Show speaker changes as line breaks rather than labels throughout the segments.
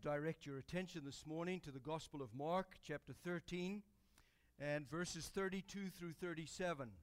direct your attention this morning to the Gospel of Mark, chapter 13, and verses 32 through 37.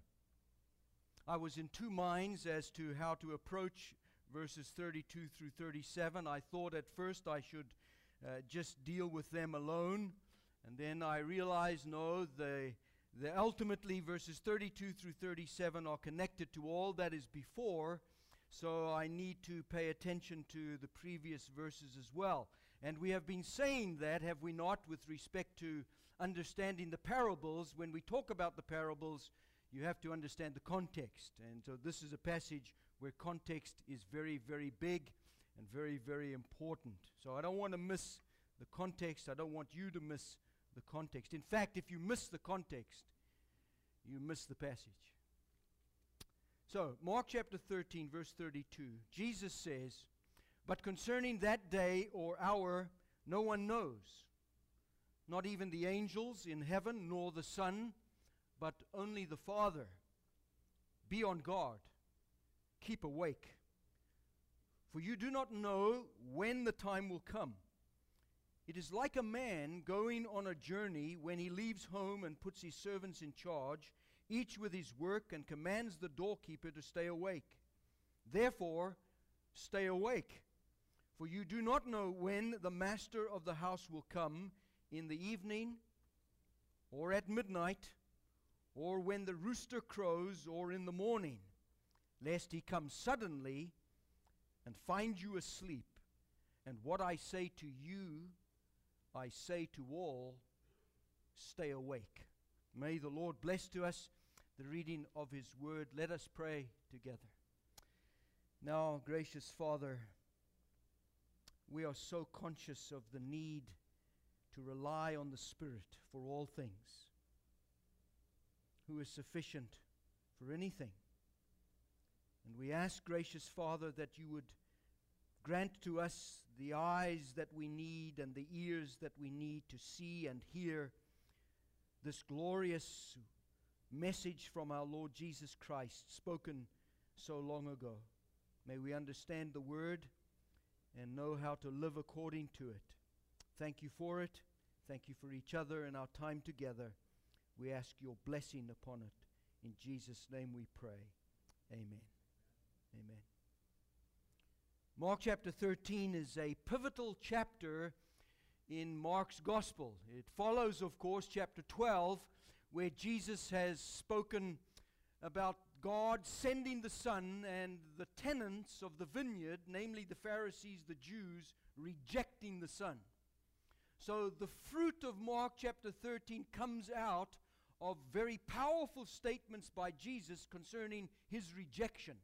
I was in two minds as to how to approach verses 32 through 37. I thought at first I should just deal with them alone, and then I realized, no, the ultimately verses 32 through 37 are connected to all that is before, so I need to pay attention to the previous verses as well. And we have been saying that, have we not, with respect to understanding the parables. When we talk about the parables, you have to understand the context. And so this is a passage where context is very, very big and very, very important. So I don't want to miss the context. I don't want you to miss the context. In fact, if you miss the context, you miss the passage. So, Mark chapter 13, verse 32, Jesus says, "But concerning that day or hour, no one knows, not even the angels in heaven, nor the Son, but only the Father. Be on guard, keep awake, for you do not know when the time will come. It is like a man going on a journey when he leaves home and puts his servants in charge, each with his work, and commands the doorkeeper to stay awake. Therefore, stay awake, for you do not know when the master of the house will come, in the evening, or at midnight, or when the rooster crows, or in the morning, lest he come suddenly and find you asleep. And what I say to you, I say to all, stay awake." May the Lord bless to us the reading of His Word. Let us pray together. Now, gracious Father, we are so conscious of the need to rely on the Spirit for all things, who is sufficient for anything. And we ask, gracious Father, that you would grant to us the eyes that we need and the ears that we need to see and hear this glorious message from our Lord Jesus Christ, spoken so long ago. May we understand the Word and know how to live according to it. Thank you for it. Thank you for each other and our time together. We ask your blessing upon it. In Jesus' name we pray. Amen. Amen. Mark chapter 13 is a pivotal chapter in Mark's Gospel. It follows, of course, chapter 12, where Jesus has spoken about God sending the Son and the tenants of the vineyard, namely the Pharisees, the Jews, rejecting the Son. So the fruit of Mark chapter 13 comes out of very powerful statements by Jesus concerning His rejection.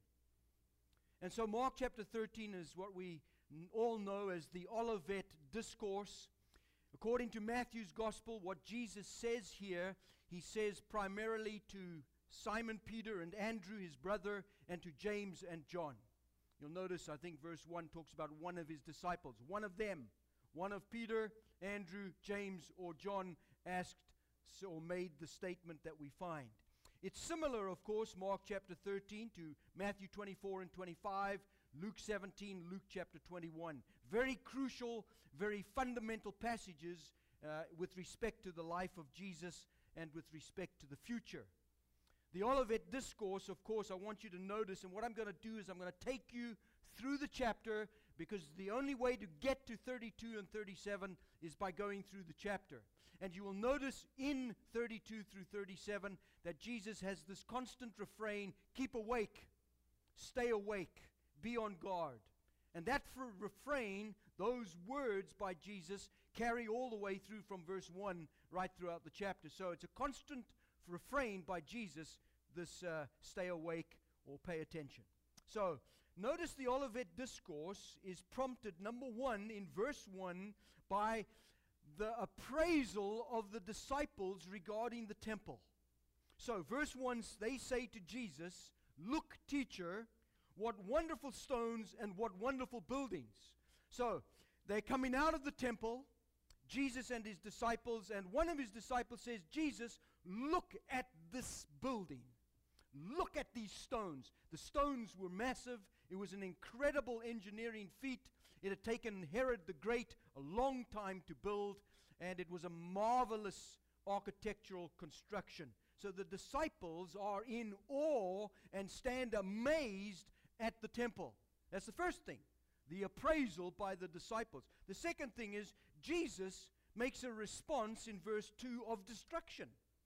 And so Mark chapter 13 is what we all know as the Olivet Discourse. According to Matthew's Gospel, what Jesus says here, He says primarily to Simon Peter and Andrew, his brother, and to James and John. You'll notice, I think verse 1 talks about one of His disciples. One of them, one of Peter, Andrew, James, or John asked or made the statement that we find. It's similar, of course, Mark chapter 13 to Matthew 24 and 25, Luke 17, Luke chapter 21. Very crucial, very fundamental passages with respect to the life of Jesus and with respect to the future. The Olivet Discourse, of course, I want you to notice, and what I'm going to do is I'm going to take you through the chapter, because the only way to get to 32 and 37 is by going through the chapter. And you will notice in 32 through 37 that Jesus has this constant refrain, keep awake, stay awake, be on guard. And that refrain, those words by Jesus, carry all the way through from verse 1 right throughout the chapter. So it's a constant refrain by Jesus, this stay awake or pay attention. So notice the Olivet Discourse is prompted, number one, in verse 1 by the appraisal of the disciples regarding the temple. So verse 1, they say to Jesus, "Look, teacher, what wonderful stones and what wonderful buildings." So they're coming out of the temple, Jesus and His disciples, and one of His disciples says, "Jesus, look at this building. Look at these stones." The stones were massive. It was an incredible engineering feat. It had taken Herod the Great a long time to build, and it was a marvelous architectural construction. So the disciples are in awe and stand amazed at the temple. That's the first thing, the appraisal by the disciples. The second thing is Jesus makes a response in verse 2 of destruction.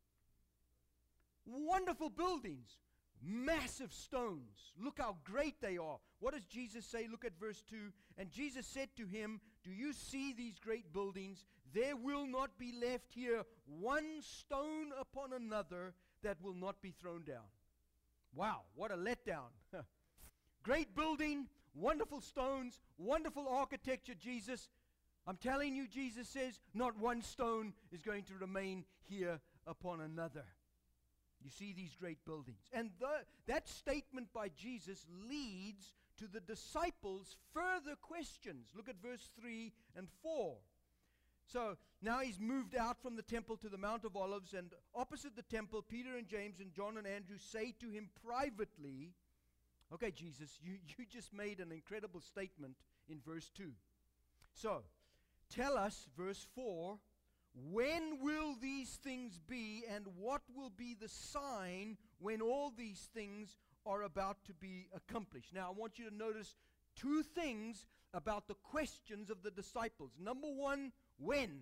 Wonderful buildings, massive stones. Look how great they are. What does Jesus say? Look at verse 2. And Jesus said to him, do you see these great buildings? There will not be left here one stone upon another that will not be thrown down. Wow, what a letdown. Great building, wonderful stones, wonderful architecture, Jesus. I'm telling you, Jesus says, not one stone is going to remain here upon another. You see these great buildings. And that statement by Jesus leads to the disciples' further questions. Look at verse 3 and 4. So now he's moved out from the temple to the Mount of Olives, and opposite the temple, Peter and James and John and Andrew say to him privately, okay, Jesus, you just made an incredible statement in verse 2. So tell us, verse 4, when will these things be, and what will be the sign when all these things are about to be accomplished? Now, I want you to notice two things about the questions of the disciples. Number one, when?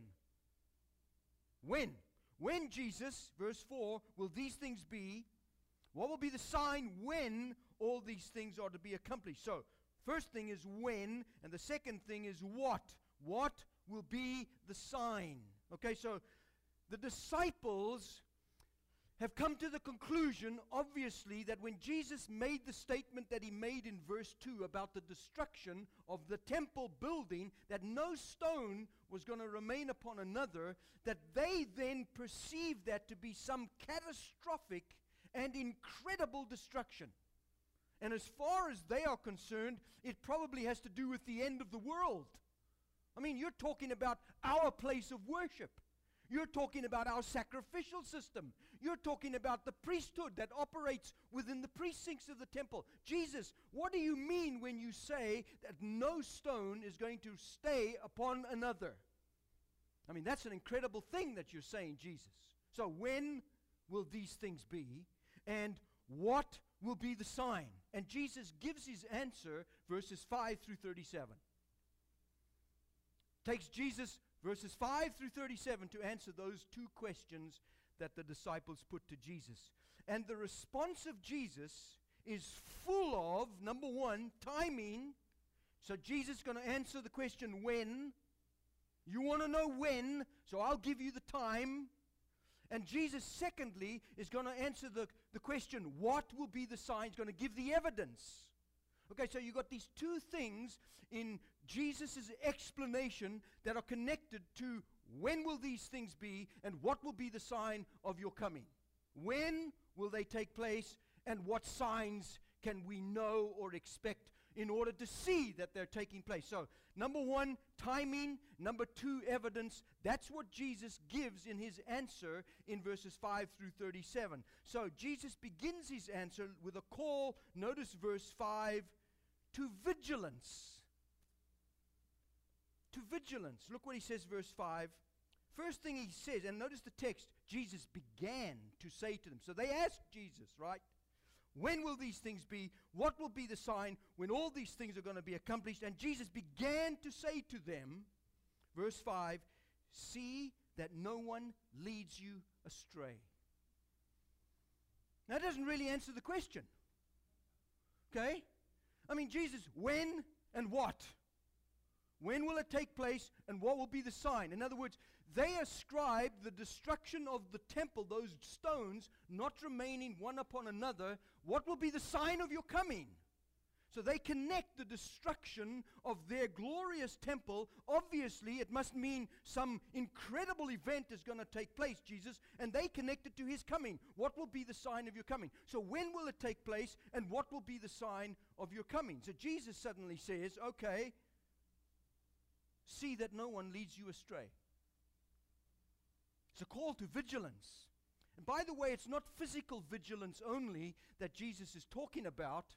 When? When, Jesus, verse 4, will these things be? What will be the sign when all these things are to be accomplished? So, first thing is when, and the second thing is what. What will be the sign? Okay, so the disciples have come to the conclusion, obviously, that when Jesus made the statement that he made in verse 2 about the destruction of the temple building, that no stone was going to remain upon another, that they then perceived that to be some catastrophic and incredible destruction. And as far as they are concerned, it probably has to do with the end of the world. I mean, you're talking about our place of worship. You're talking about our sacrificial system. You're talking about the priesthood that operates within the precincts of the temple. Jesus, what do you mean when you say that no stone is going to stay upon another? I mean, that's an incredible thing that you're saying, Jesus. So when will these things be? And what will be the sign? And Jesus gives his answer, verses 5 through 37. Takes Jesus verses 5 through 37 to answer those two questions that the disciples put to Jesus. And the response of Jesus is full of, number one, timing. So Jesus is going to answer the question when. You want to know when, so I'll give you the time. And Jesus, secondly, is going to answer the question, what will be the sign? He's going to give the evidence. Okay, so you've got these two things in Jesus' explanation that are connected to when will these things be and what will be the sign of your coming. When will they take place and what signs can we know or expect in order to see that they're taking place? So, number one, timing. Number two, evidence. That's what Jesus gives in his answer in verses 5 through 37. So, Jesus begins his answer with a call, notice verse 5, to vigilance. To vigilance. Look what he says, verse 5. First thing he says, and notice the text, Jesus began to say to them. So they asked Jesus, right? When will these things be? What will be the sign when all these things are going to be accomplished? And Jesus began to say to them, verse 5, see that no one leads you astray. Now, that doesn't really answer the question. Okay? I mean, Jesus, when and what? When will it take place and what will be the sign? In other words, they ascribe the destruction of the temple, those stones, not remaining one upon another. What will be the sign of your coming? So they connect the destruction of their glorious temple. Obviously, it must mean some incredible event is going to take place, Jesus, and they connect it to his coming. What will be the sign of your coming? So when will it take place, and what will be the sign of your coming? So Jesus suddenly says, okay, see that no one leads you astray. It's a call to vigilance. And by the way, it's not physical vigilance only that Jesus is talking about.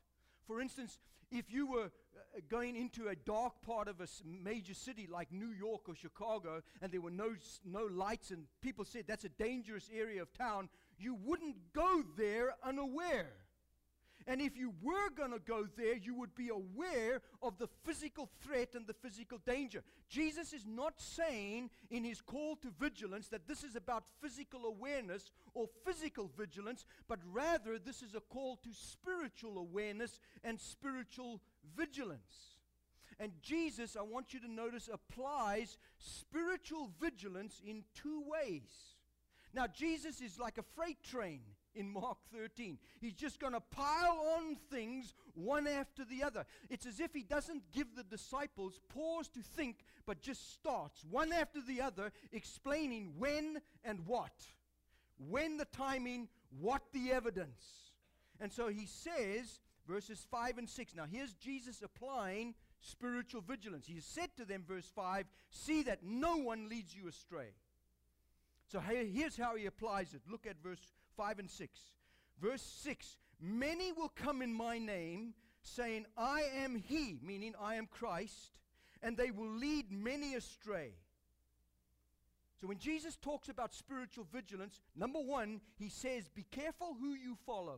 For instance, if you were going into a dark part of a major city like New York or Chicago, and there were no lights, and people said that's a dangerous area of town, you wouldn't go there unaware. And if you were going to go there, you would be aware of the physical threat and the physical danger. Jesus is not saying in his call to vigilance that this is about physical awareness or physical vigilance, but rather this is a call to spiritual awareness and spiritual vigilance. And Jesus, I want you to notice, applies spiritual vigilance in two ways. Now, Jesus is like a freight train in Mark 13. He's just going to pile on things one after the other. It's as if he doesn't give the disciples pause to think, but just starts one after the other explaining when and what. When the timing, what the evidence. And so he says, verses 5 and 6. Now here's Jesus applying spiritual vigilance. He said to them, verse 5, see that no one leads you astray. So here's how he applies it. Look at verse 5 and 6. Verse 6, many will come in my name, saying, I am he, meaning I am Christ, and they will lead many astray. So when Jesus talks about spiritual vigilance, number one, he says, be careful who you follow.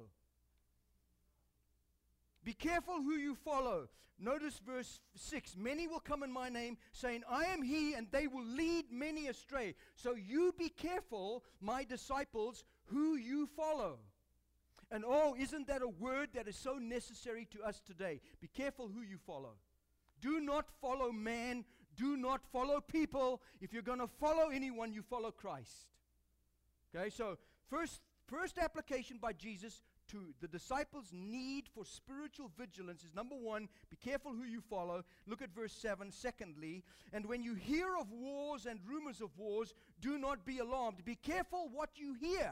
Be careful who you follow. Notice verse 6. Many will come in my name, saying, I am he, and they will lead many astray. So you be careful, my disciples, who you follow. And oh, isn't that a word that is so necessary to us today? Be careful who you follow. Do not follow man. Do not follow people. If you're going to follow anyone, you follow Christ. Okay, so first application by Jesus to the disciples' need for spiritual vigilance is, number one, be careful who you follow. Look at verse 7. Secondly, and when you hear of wars and rumors of wars, do not be alarmed. Be careful what you hear.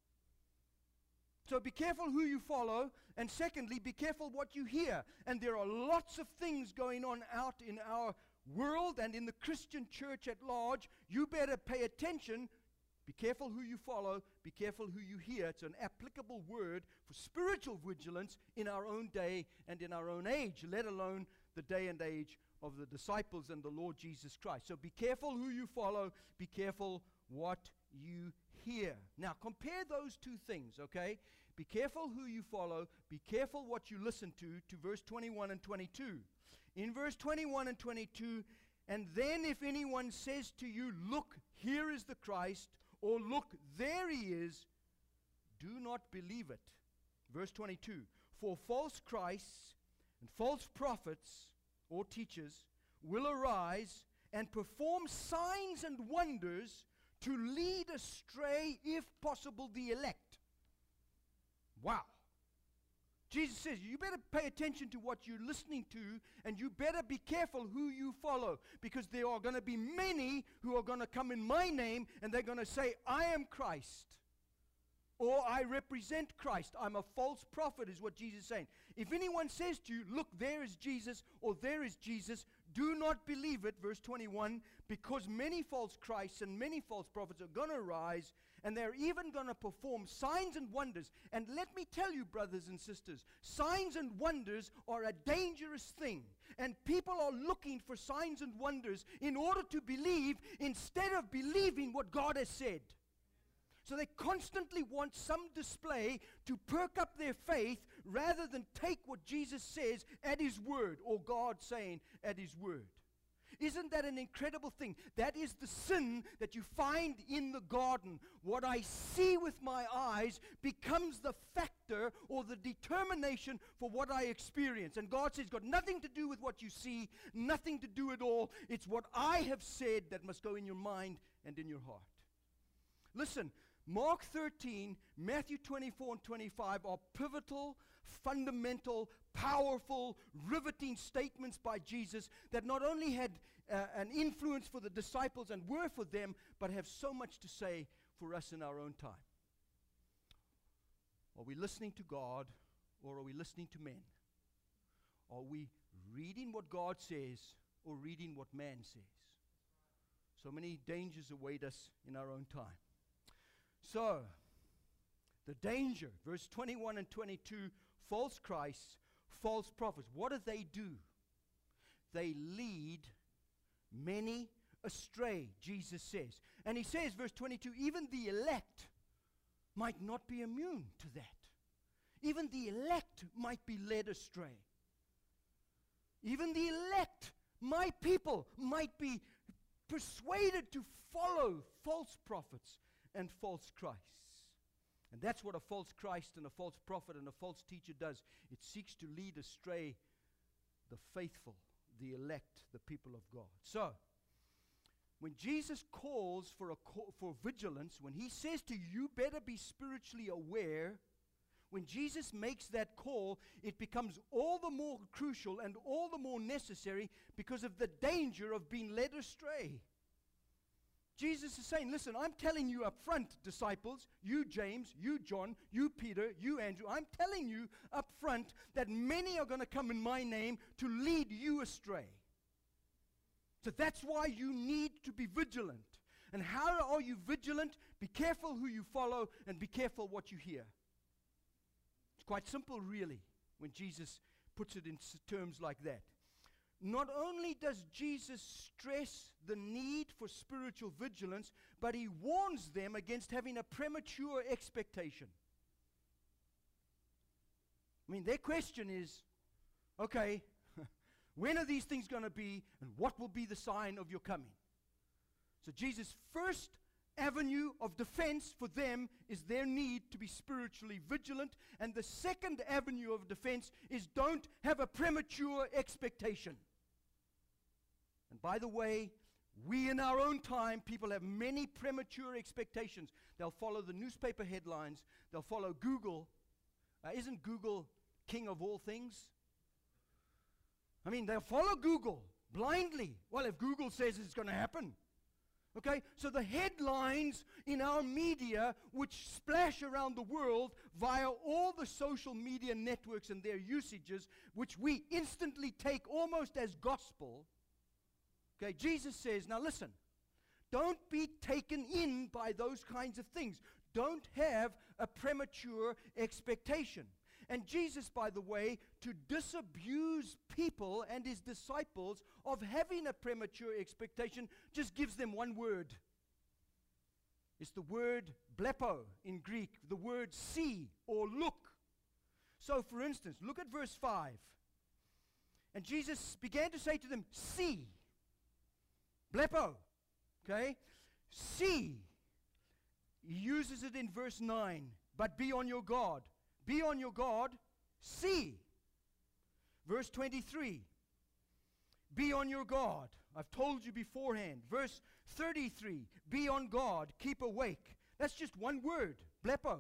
So be careful who you follow, and secondly, be careful what you hear. And there are lots of things going on out in our world and in the Christian church at large. You better pay attention. Be careful who you follow. Be careful who you hear. It's an applicable word for spiritual vigilance in our own day and in our own age, let alone the day and age of the disciples and the Lord Jesus Christ. So be careful who you follow. Be careful what you hear. Now, compare those two things, okay? Be careful who you follow. Be careful what you listen to verse 21 and 22. In verse 21 and 22, and then if anyone says to you, look, here is the Christ, or look, there he is, do not believe it. Verse 22, for false Christs and false prophets or teachers will arise and perform signs and wonders to lead astray, if possible, the elect. Wow. Jesus says, you better pay attention to what you're listening to, and you better be careful who you follow, because there are going to be many who are going to come in my name, and they're going to say, I am Christ, or I represent Christ. I'm a false prophet, is what Jesus is saying. If anyone says to you, look, there is Jesus, or there is Jesus, do not believe it, verse 21, because many false Christs and many false prophets are going to rise, and they're even going to perform signs and wonders. And let me tell you, brothers and sisters, signs and wonders are a dangerous thing. And people are looking for signs and wonders in order to believe instead of believing what God has said. So they constantly want some display to perk up their faith rather than take what Jesus says at his word, or God saying at his word. Isn't that an incredible thing? That is the sin that you find in the garden. What I see with my eyes becomes the factor or the determination for what I experience. And God says, it's got nothing to do with what you see, nothing to do at all. It's what I have said that must go in your mind and in your heart. Listen, Mark 13, Matthew 24 and 25 are pivotal, fundamental, powerful, riveting statements by Jesus that not only had an influence for the disciples and were for them, but have so much to say for us in our own time. Are we listening to God, or are we listening to men? Are we reading what God says or reading what man says? So many dangers await us in our own time. So, the danger, verse 21 and 22, false Christs, false prophets. What do? They lead many astray, Jesus says. And he says, verse 22, even the elect might not be immune to that. Even the elect might be led astray. Even the elect, my people, might be persuaded to follow false prophets and false Christs. And that's what a false Christ and a false prophet and a false teacher does. It seeks to lead astray the faithful, the elect, the people of God. So, when Jesus calls for vigilance, when he says to you, you better be spiritually aware, when Jesus makes that call, it becomes all the more crucial and all the more necessary because of the danger of being led astray. Jesus is saying, listen, I'm telling you up front, disciples, you James, you John, you Peter, you Andrew, I'm telling you up front that many are going to come in my name to lead you astray. So that's why you need to be vigilant. And how are you vigilant? Be careful who you follow and be careful what you hear. It's quite simple, really, when Jesus puts it in terms like that. Not only does Jesus stress the need for spiritual vigilance, but he warns them against having a premature expectation. I mean, their question is, okay, when are these things going to be, and what will be the sign of your coming? So Jesus' first avenue of defense for them is their need to be spiritually vigilant, and the second avenue of defense is don't have a premature expectation. And by the way, we in our own time, people have many premature expectations. They'll follow the newspaper headlines. They'll follow Google. Isn't Google king of all things? I mean, they'll follow Google blindly. Well, if Google says it's going to happen. Okay, so the headlines in our media, which splash around the world via all the social media networks and their usages, which we instantly take almost as gospel. Okay, Jesus says, now listen, don't be taken in by those kinds of things. Don't have a premature expectation. And Jesus, by the way, to disabuse people and his disciples of having a premature expectation, just gives them one word. It's the word blepo in Greek, the word see or look. So, for instance, look at verse 5. And Jesus began to say to them, see. Blepo. Okay? See. He uses it in verse 9. But be on your guard. Be on your guard, see. Verse 23, be on your guard. I've told you beforehand. Verse 33, be on guard, keep awake. That's just one word, blepo.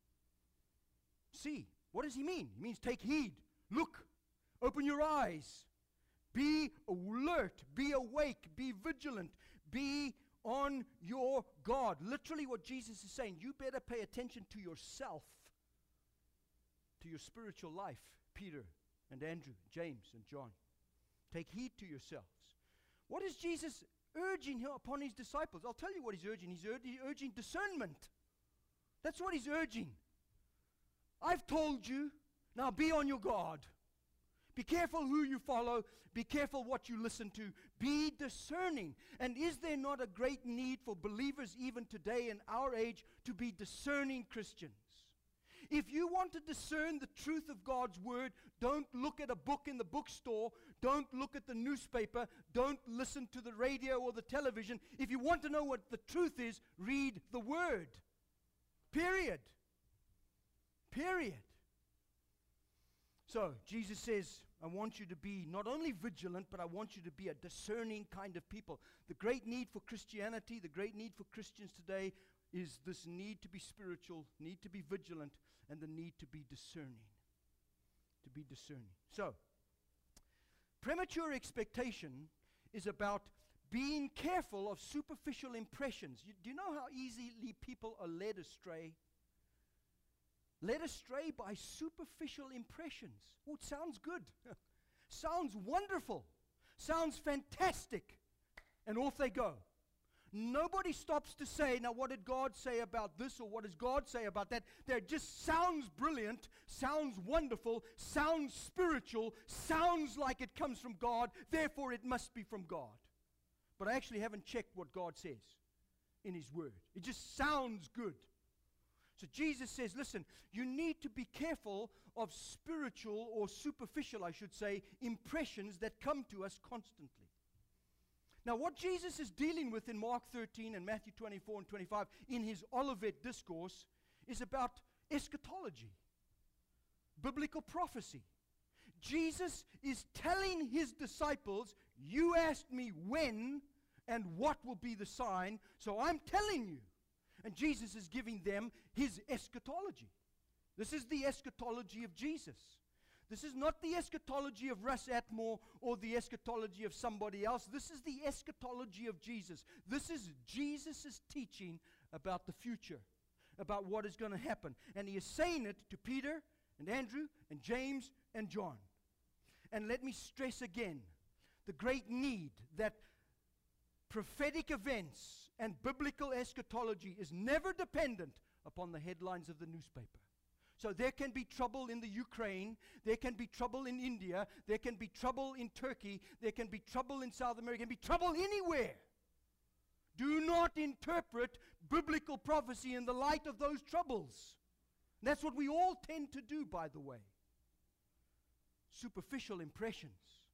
See. What does he mean? He means take heed, look, open your eyes, be alert, be awake, be vigilant, be on your guard. Literally what Jesus is saying, you better pay attention to yourself. To your spiritual life, Peter and Andrew, James and John. Take heed to yourselves. What is Jesus urging here upon his disciples? I'll tell you what he's urging. He's urging discernment. That's what he's urging. I've told you, now be on your guard. Be careful who you follow. Be careful what you listen to. Be discerning. And is there not a great need for believers even today in our age to be discerning Christians? If you want to discern the truth of God's word, don't look at a book in the bookstore. Don't look at the newspaper. Don't listen to the radio or the television. If you want to know what the truth is, read the word. Period. Period. So, Jesus says, I want you to be not only vigilant, but I want you to be a discerning kind of people. The great need for Christianity, the great need for Christians today is this need to be spiritual, need to be vigilant, and the need to be discerning. To be discerning. So, premature expectation is about being careful of superficial impressions. Do you know how easily people are led astray? Led astray by superficial impressions. Oh, it sounds good. Sounds wonderful. Sounds fantastic. And off they go. Nobody stops to say, now what did God say about this, or what does God say about that? That just sounds brilliant, sounds wonderful, sounds spiritual, sounds like it comes from God, therefore it must be from God. But I actually haven't checked what God says in His Word. It just sounds good. So Jesus says, listen, you need to be careful of spiritual, or superficial, I should say, impressions that come to us constantly. Now, what Jesus is dealing with in Mark 13 and Matthew 24 and 25 in His Olivet Discourse is about eschatology, biblical prophecy. Jesus is telling His disciples, you asked me when and what will be the sign, so I'm telling you. And Jesus is giving them His eschatology. This is the eschatology of Jesus. This is not the eschatology of Russ Atmore or the eschatology of somebody else. This is the eschatology of Jesus. This is Jesus' teaching about the future, about what is going to happen. And He is saying it to Peter and Andrew and James and John. And let me stress again the great need that prophetic events and biblical eschatology is never dependent upon the headlines of the newspaper. So there can be trouble in the Ukraine, there can be trouble in India, there can be trouble in Turkey, there can be trouble in South America, there can be trouble anywhere. Do not interpret biblical prophecy in the light of those troubles. That's what we all tend to do, by the way. Superficial impressions.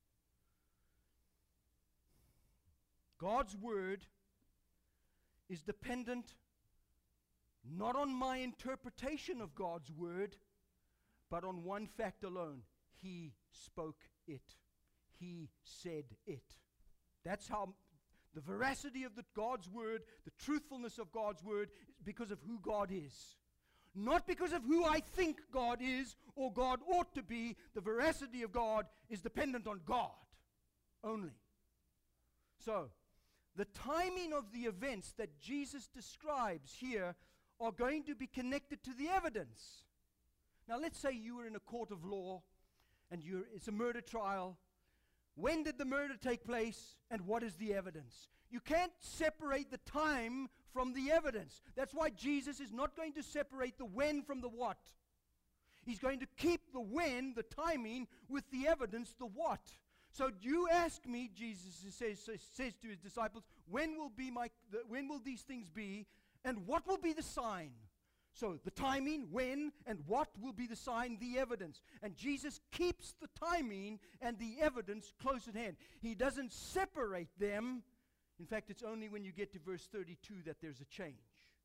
God's Word is dependent not on my interpretation of God's Word, but on one fact alone. He spoke it. He said it. That's how the veracity of God's Word, the truthfulness of God's Word, is because of who God is. Not because of who I think God is or God ought to be. The veracity of God is dependent on God only. So, the timing of the events that Jesus describes here are going to be connected to the evidence. Now, let's say you were in a court of law and it's a murder trial. When did the murder take place and what is the evidence? You can't separate the time from the evidence. That's why Jesus is not going to separate the when from the what. He's going to keep the when, the timing, with the evidence, the what. So you ask me, Jesus says to His disciples, when will these things be, and what will be the sign? So the timing, when, and what will be the sign, the evidence. And Jesus keeps the timing and the evidence close at hand. He doesn't separate them. In fact, it's only when you get to verse 32 that there's a change.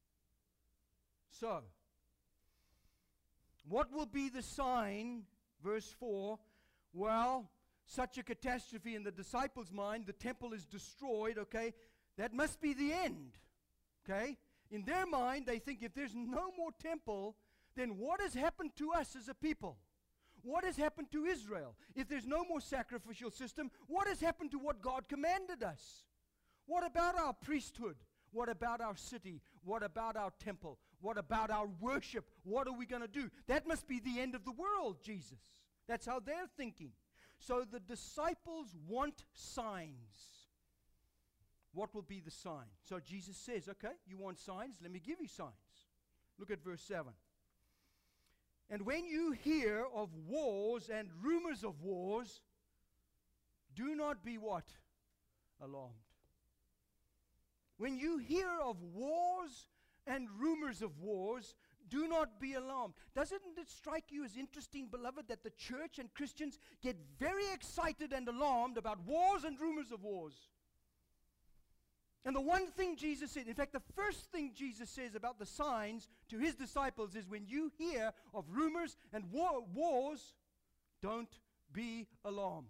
So, what will be the sign? Verse 4, well, such a catastrophe in the disciples' mind, the temple is destroyed, okay? That must be the end, okay? In their mind, they think if there's no more temple, then what has happened to us as a people? What has happened to Israel? If there's no more sacrificial system, what has happened to what God commanded us? What about our priesthood? What about our city? What about our temple? What about our worship? What are we going to do? That must be the end of the world, Jesus. That's how they're thinking. So the disciples want signs. What will be the sign? So Jesus says, okay, you want signs? Let me give you signs. Look at verse 7. And when you hear of wars and rumors of wars, do not be what? Alarmed. When you hear of wars and rumors of wars, do not be alarmed. Doesn't it strike you as interesting, beloved, that the church and Christians get very excited and alarmed about wars and rumors of wars? And the one thing Jesus said, in fact, the first thing Jesus says about the signs to His disciples is when you hear of rumors and wars, don't be alarmed.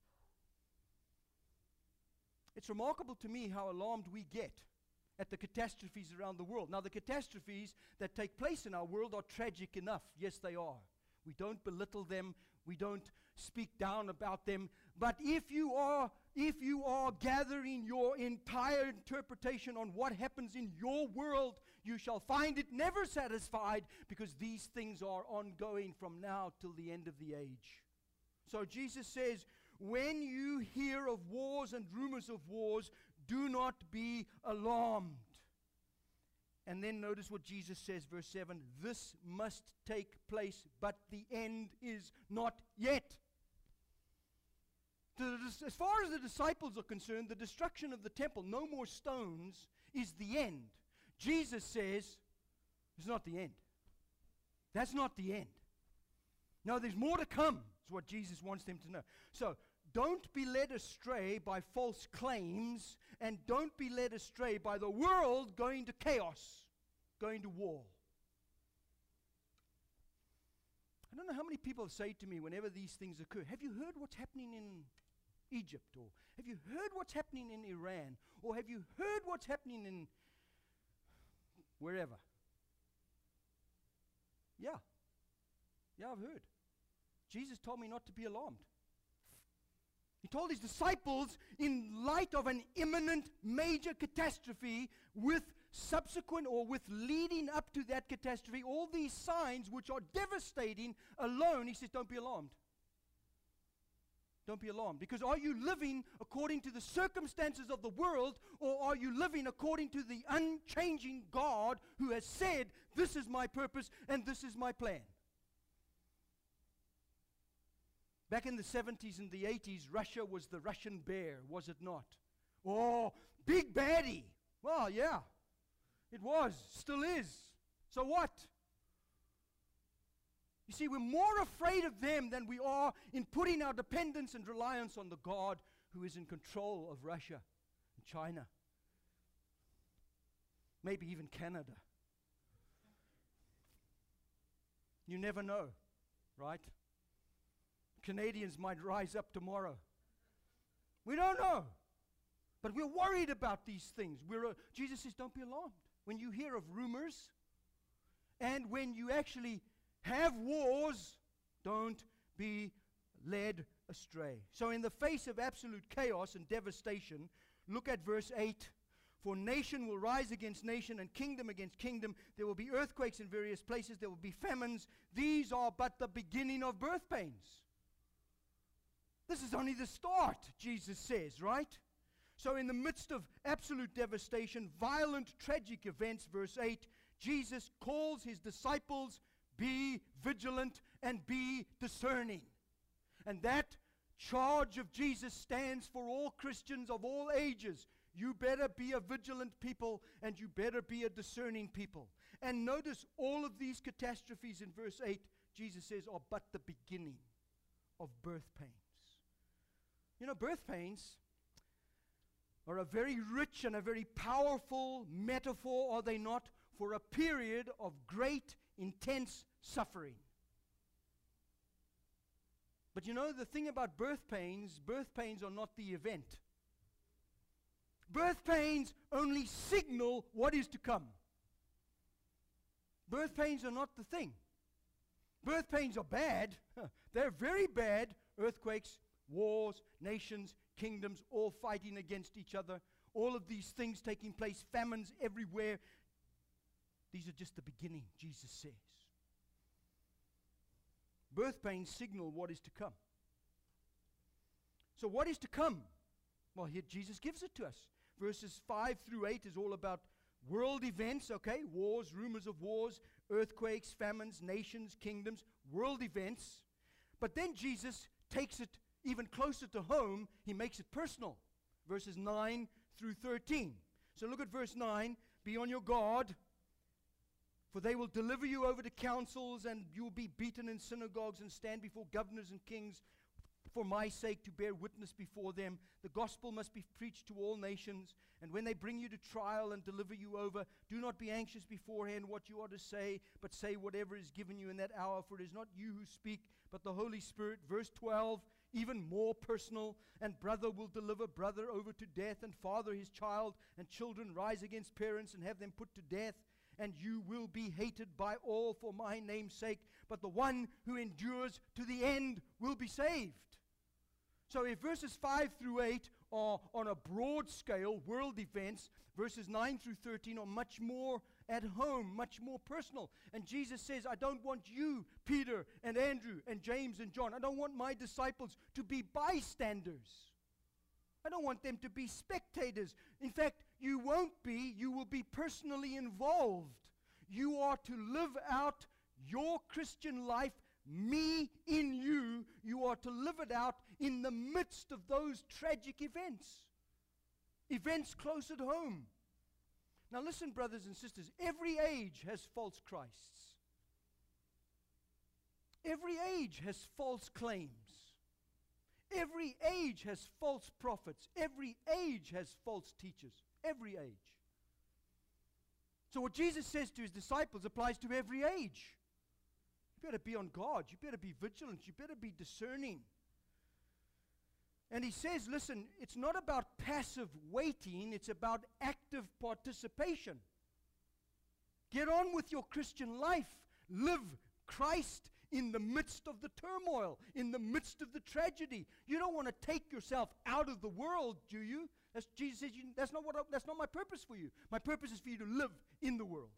It's remarkable to me how alarmed we get at the catastrophes around the world. Now, the catastrophes that take place in our world are tragic enough. Yes, they are. We don't belittle them. We don't speak down about them. But if you are gathering your entire interpretation on what happens in your world, you shall find it never satisfied, because these things are ongoing from now till the end of the age. So Jesus says, when you hear of wars and rumors of wars, do not be alarmed. And then notice what Jesus says, verse 7, this must take place, but the end is not yet. As far as the disciples are concerned, the destruction of the temple, no more stones, is the end. Jesus says, it's not the end. That's not the end. No, there's more to come, is what Jesus wants them to know. So, don't be led astray by false claims, and don't be led astray by the world going to chaos, going to war. I don't know how many people say to me whenever these things occur, have you heard what's happening in Egypt? Or have you heard what's happening in Iran? Or have you heard what's happening in wherever? Yeah. Yeah, I've heard. Jesus told me not to be alarmed. He told his disciples, in light of an imminent major catastrophe with subsequent or with leading up to that catastrophe, all these signs which are devastating alone, he says, don't be alarmed. Don't be alarmed. Because are you living according to the circumstances of the world, or are you living according to the unchanging God who has said, this is my purpose and this is my plan? Back in the 70s and the 80s, Russia was the Russian bear, was it not? Oh, big baddie. Well, yeah, it was, still is. So what? You see, we're more afraid of them than we are in putting our dependence and reliance on the God who is in control of Russia and China. Maybe even Canada. You never know, right? Canadians might rise up tomorrow. We don't know. But we're worried about these things. Jesus says, don't be alarmed. When you hear of rumors, and when you actually have wars, don't be led astray. So in the face of absolute chaos and devastation, look at verse 8. For nation will rise against nation and kingdom against kingdom. There will be earthquakes in various places. There will be famines. These are but the beginning of birth pains. This is only the start, Jesus says, right? So in the midst of absolute devastation, violent, tragic events, verse 8, Jesus calls his disciples, be vigilant and be discerning. And that charge of Jesus stands for all Christians of all ages. You better be a vigilant people and you better be a discerning people. And notice all of these catastrophes in verse 8, Jesus says, are but the beginning of birth pains. You know, birth pains are a very rich and a very powerful metaphor, are they not, for a period of great, intense suffering. But you know, the thing about birth pains are not the event. Birth pains only signal what is to come. Birth pains are not the thing. Birth pains are bad. They're very bad. Earthquakes, wars, nations, kingdoms, all fighting against each other. All of these things taking place, famines everywhere. These are just the beginning, Jesus says. Birth pains signal what is to come. So what is to come? Well, here Jesus gives it to us. Verses 5 through 8 is all about world events, okay? Wars, rumors of wars, earthquakes, famines, nations, kingdoms, world events. But then Jesus takes it even closer to home. He makes it personal. Verses 9 through 13. So look at verse 9. Be on your guard, for they will deliver you over to councils, and you will be beaten in synagogues and stand before governors and kings for my sake to bear witness before them. The gospel must be preached to all nations. And when they bring you to trial and deliver you over, do not be anxious beforehand what you are to say, but say whatever is given you in that hour, for it is not you who speak, but the Holy Spirit. Verse 12, even more personal. And brother will deliver brother over to death, and father his child, and children rise against parents and have them put to death. And you will be hated by all for my name's sake, but the one who endures to the end will be saved. So if verses 5 through 8 are on a broad scale, world events, verses 9 through 13 are much more at home, much more personal. And Jesus says, I don't want you, Peter and Andrew and James and John, I don't want my disciples to be bystanders. I don't want them to be spectators. In fact, you won't be. You will be personally involved. You are to live out your Christian life, me in you. You are to live it out in the midst of those tragic events. Events close at home. Now listen, brothers and sisters, every age has false Christs. Every age has false claims. Every age has false prophets. Every age has false teachers. Every age. So what Jesus says to his disciples applies to every age. You better be on guard. You better be vigilant. You better be discerning. And he says, listen, it's not about passive waiting. It's about active participation. Get on with your Christian life. Live Christ in the midst of the turmoil, in the midst of the tragedy. You don't want to take yourself out of the world, do you? Jesus says, that's not my purpose for you. My purpose is for you to live in the world.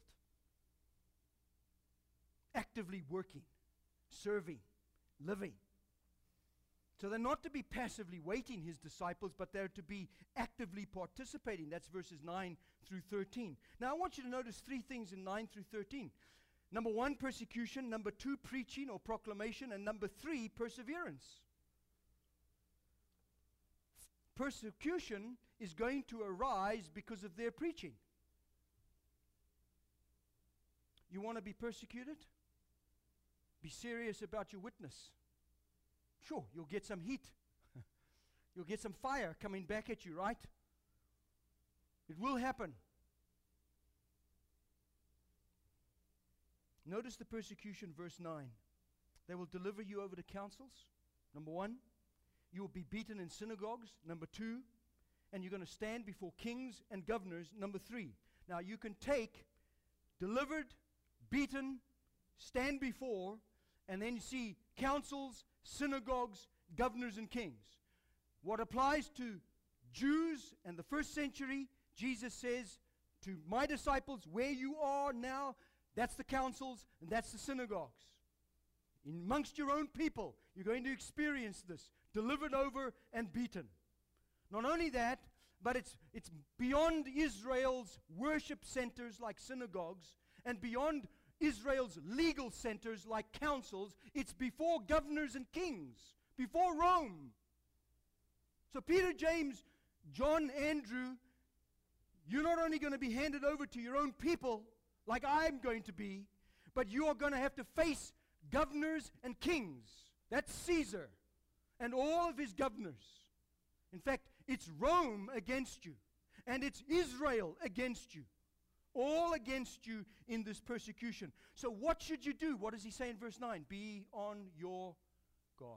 Actively working, serving, living. So they're not to be passively waiting, his disciples, but they're to be actively participating. That's verses 9 through 13. Now I want you to notice three things in 9 through 13. Number 1, persecution. Number 2, preaching or proclamation. And number 3, perseverance. Persecution is going to arise because of their preaching. You want to be persecuted? Be serious about your witness. Sure, you'll get some heat. You'll get some fire coming back at you, right? It will happen. Notice the persecution, verse 9. They will deliver you over to councils. Number 1. You will be beaten in synagogues. Number 2. And you're going to stand before kings and governors. Number 3. Now you can take delivered, beaten, stand before, and then you see councils, synagogues, governors, and kings. What applies to Jews and the first century, Jesus says to my disciples, where you are now, that's the councils and that's the synagogues. Amongst your own people, you're going to experience this, delivered over and beaten. Not only that, but it's beyond Israel's worship centers like synagogues, and beyond Israel's legal centers like councils. It's before governors and kings, before Rome. So Peter, James, John, Andrew, you're not only going to be handed over to your own people, like I'm going to be, but you are going to have to face governors and kings. That's Caesar and all of his governors. In fact, it's Rome against you, and it's Israel against you, all against you in this persecution. So what should you do? What does he say in verse 9? Be on your guard.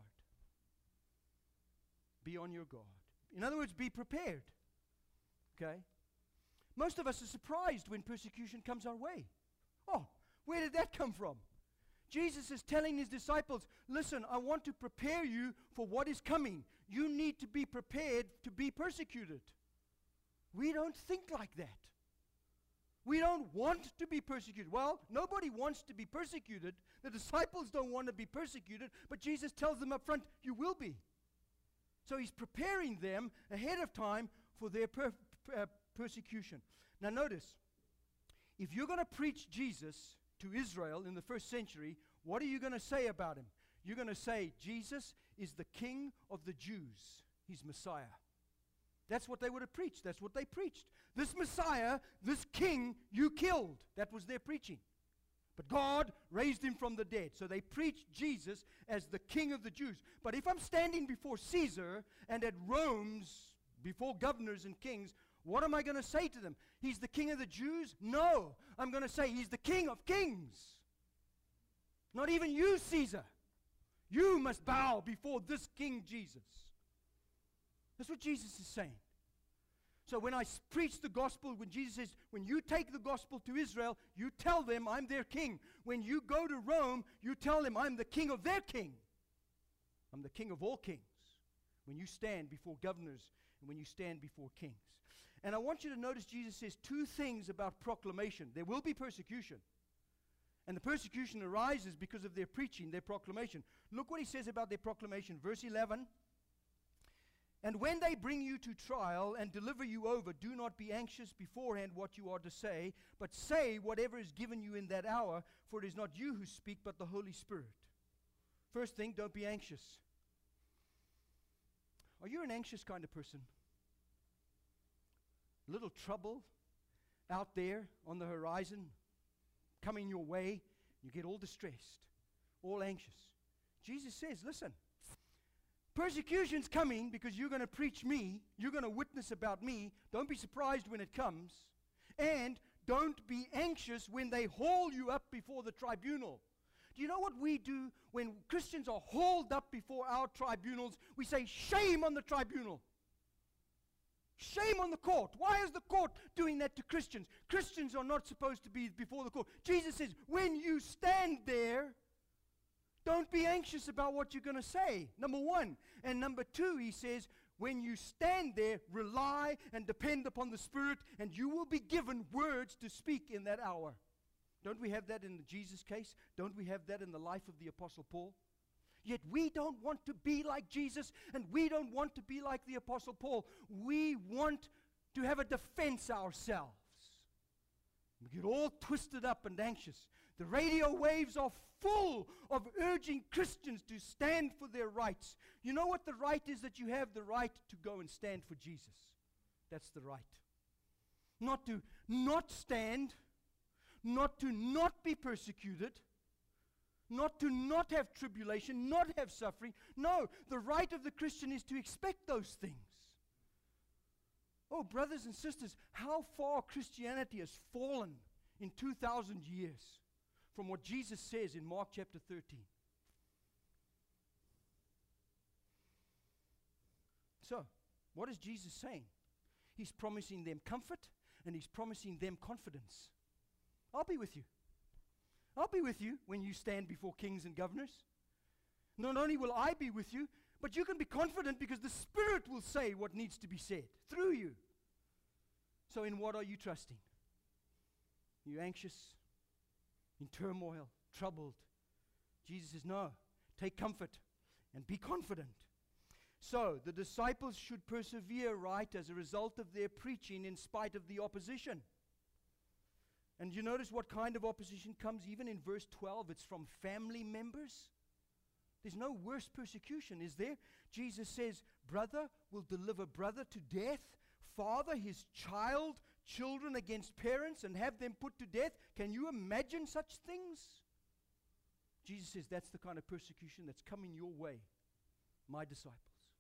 Be on your guard. In other words, be prepared. Okay? Most of us are surprised when persecution comes our way. Oh, where did that come from? Jesus is telling his disciples, listen, I want to prepare you for what is coming. You need to be prepared to be persecuted. We don't think like that. We don't want to be persecuted. Well, nobody wants to be persecuted. The disciples don't want to be persecuted, but Jesus tells them up front, you will be. So he's preparing them ahead of time for their persecution. Now notice, if you're going to preach Jesus to Israel in the first century, what are you going to say about him? You're going to say, Jesus is the King of the Jews. He's Messiah. That's what they would have preached. That's what they preached. This Messiah, this King, you killed. That was their preaching. But God raised him from the dead. So they preached Jesus as the King of the Jews. But if I'm standing before Caesar and at Rome's, before governors and kings, what am I going to say to them? He's the King of the Jews? No. I'm going to say he's the King of kings. Not even you, Caesar. You must bow before this King Jesus. That's what Jesus is saying. So when I preach the gospel, when Jesus says, when you take the gospel to Israel, you tell them I'm their king. When you go to Rome, you tell them I'm the king of their king. I'm the king of all kings. When you stand before governors and when you stand before kings. And I want you to notice Jesus says two things about proclamation. There will be persecution. And the persecution arises because of their preaching, their proclamation. Look what he says about their proclamation. Verse 11. And when they bring you to trial and deliver you over, do not be anxious beforehand what you are to say, but say whatever is given you in that hour, for it is not you who speak, but the Holy Spirit. First thing, don't be anxious. Are you an anxious kind of person? Little trouble out there on the horizon, coming your way, you get all distressed, all anxious. Jesus says, listen, persecution's coming because you're going to preach me, you're going to witness about me. Don't be surprised when it comes. And don't be anxious when they haul you up before the tribunal. Do you know what we do when Christians are hauled up before our tribunals? We say, shame on the tribunal. Shame on the court. Why is the court doing that to Christians? Christians are not supposed to be before the court. Jesus says, when you stand there, don't be anxious about what you're going to say, number one. And number two, he says, when you stand there, rely and depend upon the Spirit, and you will be given words to speak in that hour. Don't we have that in the Jesus case? Don't we have that in the life of the Apostle Paul? Yet we don't want to be like Jesus, and we don't want to be like the Apostle Paul. We want to have a defense ourselves. We get all twisted up and anxious. The radio waves are full of urging Christians to stand for their rights. You know what the right is? That you have the right to go and stand for Jesus. That's the right. Not to not stand, not to not be persecuted, not to not have tribulation, not have suffering. No, the right of the Christian is to expect those things. Oh, brothers and sisters, how far Christianity has fallen in 2,000 years from what Jesus says in Mark chapter 13. So, what is Jesus saying? He's promising them comfort, and he's promising them confidence. I'll be with you. I'll be with you when you stand before kings and governors. Not only will I be with you, but you can be confident because the Spirit will say what needs to be said through you. So in what are you trusting? Are you anxious, in turmoil, troubled? Jesus says, no, take comfort and be confident. So the disciples should persevere, right, as a result of their preaching in spite of the opposition. And you notice what kind of opposition comes even in verse 12? It's from family members. There's no worse persecution, is there? Jesus says, brother will deliver brother to death, father his children against parents, and have them put to death. Can you imagine such things? Jesus says that's the kind of persecution that's coming your way, my disciples.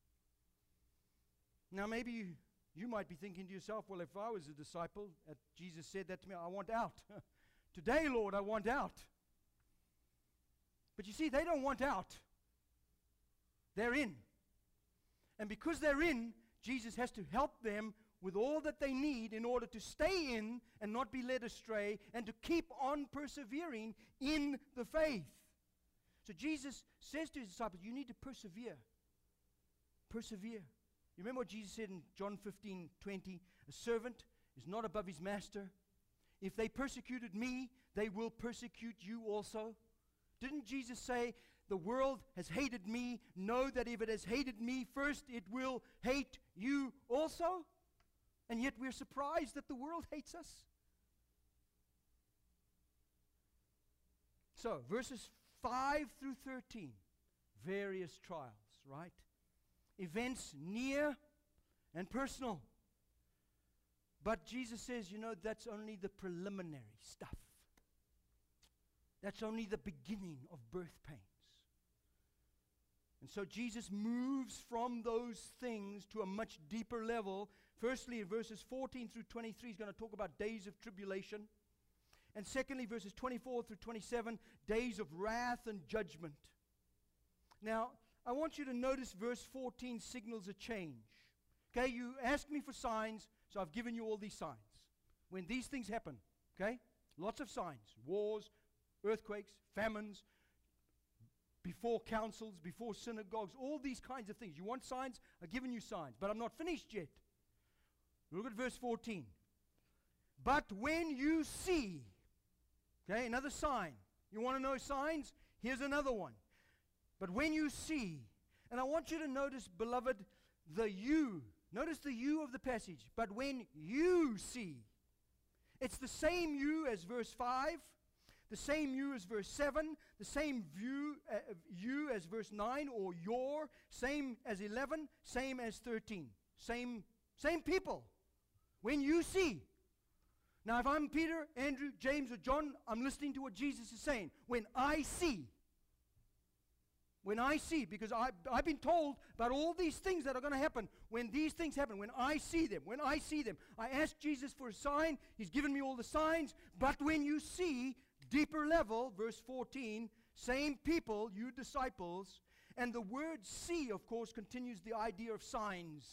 Now maybe you might be thinking to yourself, well, if I was a disciple, Jesus said that to me, I want out. Today, Lord, I want out. But you see, they don't want out. They're in. And because they're in, Jesus has to help them with all that they need in order to stay in and not be led astray and to keep on persevering in the faith. So Jesus says to his disciples, you need to persevere. Persevere. You remember what Jesus said in John 15:20? A servant is not above his master. If they persecuted me, they will persecute you also. Didn't Jesus say, the world has hated me? Know that if it has hated me first, it will hate you also. And yet we're surprised that the world hates us. So, verses 5 through 13, various trials, right? Events near and personal. But Jesus says, you know, that's only the preliminary stuff. That's only the beginning of birth pains. And so Jesus moves from those things to a much deeper level. Firstly, in verses 14 through 23, he's going to talk about days of tribulation. And secondly, verses 24 through 27, days of wrath and judgment. Now, I want you to notice verse 14 signals a change. Okay, you asked me for signs, so I've given you all these signs. When these things happen, okay, lots of signs. Wars, earthquakes, famines, before councils, before synagogues, all these kinds of things. You want signs? I've given you signs, but I'm not finished yet. Look at verse 14. But when you see, okay, another sign. You want to know signs? Here's another one. But when you see, and I want you to notice, beloved, the you. Notice the you of the passage. But when you see. It's the same you as verse 5, the same you as verse 7, the same you as verse 9, or your, same as 11, same as 13. Same people. When you see. Now, if I'm Peter, Andrew, James, or John, I'm listening to what Jesus is saying. When I see. When I see, because I've been told about all these things that are going to happen. When these things happen, when I see them, I asked Jesus for a sign. He's given me all the signs. But when you see, deeper level, verse 14, same people, you disciples, and the word see, of course, continues the idea of signs.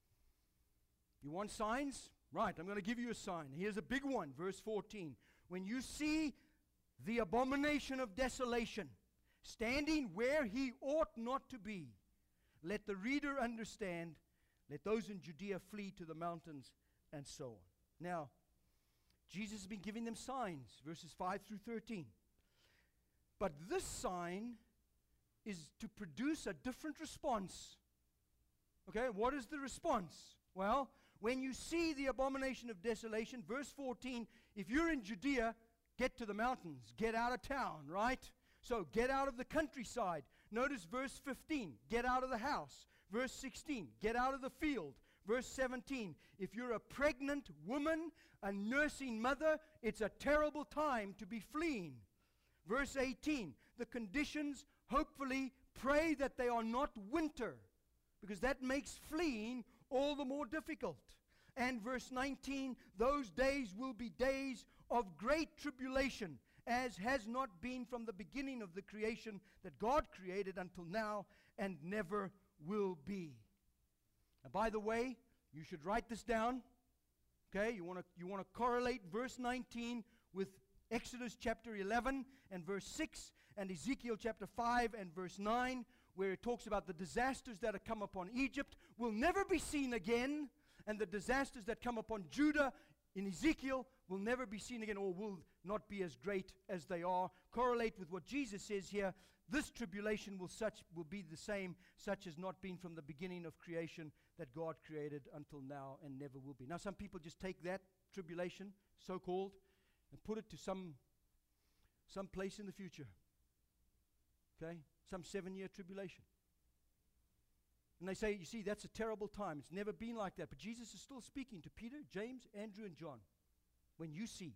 You want signs? Right, I'm going to give you a sign. Here's a big one, verse 14. When you see the abomination of desolation, standing where he ought not to be, let the reader understand, let those in Judea flee to the mountains, and so on. Now, Jesus has been giving them signs, verses 5 through 13. But this sign is to produce a different response. Okay, what is the response? Well, when you see the abomination of desolation, verse 14, if you're in Judea, get to the mountains, get out of town, right? So get out of the countryside. Notice verse 15, get out of the house. Verse 16, get out of the field. Verse 17, if you're a pregnant woman, a nursing mother, it's a terrible time to be fleeing. Verse 18, the conditions, hopefully, pray that they are not winter, because that makes fleeing all the more difficult. And verse 19, those days will be days of great tribulation, as has not been from the beginning of the creation that God created until now, and never will be. Now, by the way, you should write this down. Okay, you want to correlate verse 19 with Exodus chapter 11 and verse 6, and Ezekiel chapter 5 and verse 9, where it talks about the disasters that have come upon Egypt will never be seen again, and the disasters that come upon Judah in Ezekiel will never be seen again, or will not be as great as they are. Correlate with what Jesus says here. This tribulation will be the same, such as not been from the beginning of creation that God created until now and never will be. Now, some people just take that tribulation, so-called, and put it to some place in the future. Okay? Some 7-year tribulation. And they say, you see, that's a terrible time. It's never been like that. But Jesus is still speaking to Peter, James, Andrew, and John. When you see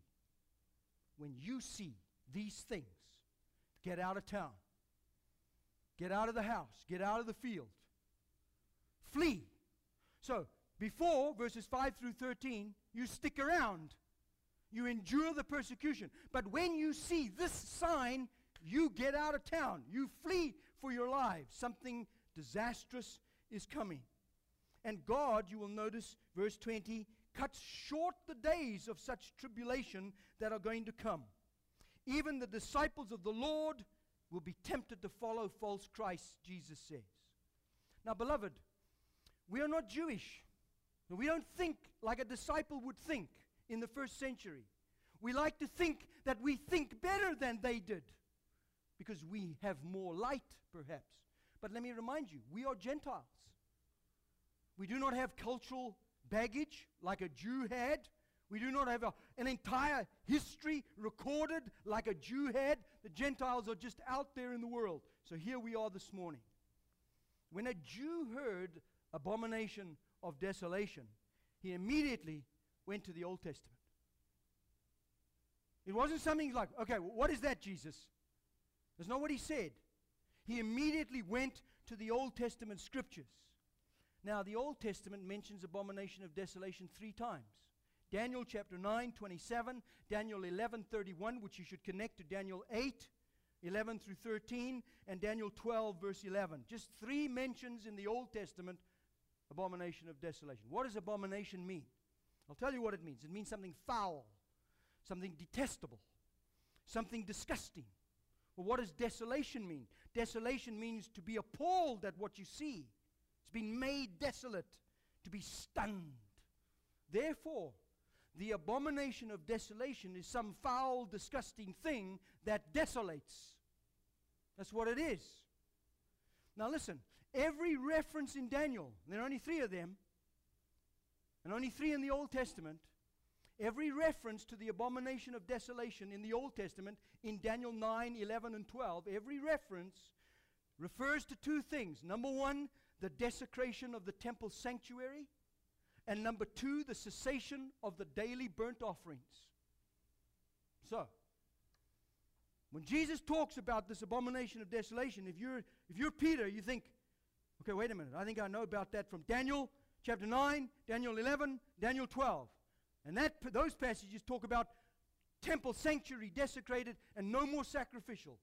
these things, get out of town. Get out of the house. Get out of the field. Flee. So, before, verses 5 through 13, you stick around. You endure the persecution. But when you see this sign, you get out of town. You flee for your lives. Something disastrous is coming. And God, you will notice, verse 20, cuts short the days of such tribulation that are going to come. Even the disciples of the Lord will be tempted to follow false Christs, Jesus says. Now, beloved, we are not Jewish. We don't think like a disciple would think in the first century. We like to think that we think better than they did because we have more light, perhaps. But let me remind you, we are Gentiles. We do not have cultural baggage like a Jew had. We do not have an entire history recorded like a Jew had. The Gentiles are just out there in the world. So here we are this morning. When a Jew heard abomination of desolation, he immediately went to the Old Testament. It wasn't something like, okay, well, what is that, Jesus? That's not what he said. He immediately went to the Old Testament scriptures. Now, the Old Testament mentions abomination of desolation 3 times. Daniel chapter 9, 27, Daniel 11:31, which you should connect to Daniel 8, 11 through 13, and Daniel 12, verse 11. Just 3 mentions in the Old Testament, abomination of desolation. What does abomination mean? I'll tell you what it means. It means something foul, something detestable, something disgusting. Well, what does desolation mean? Desolation means to be appalled at what you see. It's been made desolate, to be stunned. Therefore, the abomination of desolation is some foul, disgusting thing that desolates. That's what it is. Now listen, every reference in Daniel, there are only 3 of them, and only 3 in the Old Testament, every reference to the abomination of desolation in the Old Testament, in Daniel 9, 11, and 12, every reference refers to 2 things. Number 1, the desecration of the temple sanctuary, and number 2, the cessation of the daily burnt offerings. So, when Jesus talks about this abomination of desolation, if you're Peter, you think, okay, wait a minute, I think I know about that from Daniel chapter 9, Daniel 11, Daniel 12. And those passages talk about temple sanctuary desecrated and no more sacrificial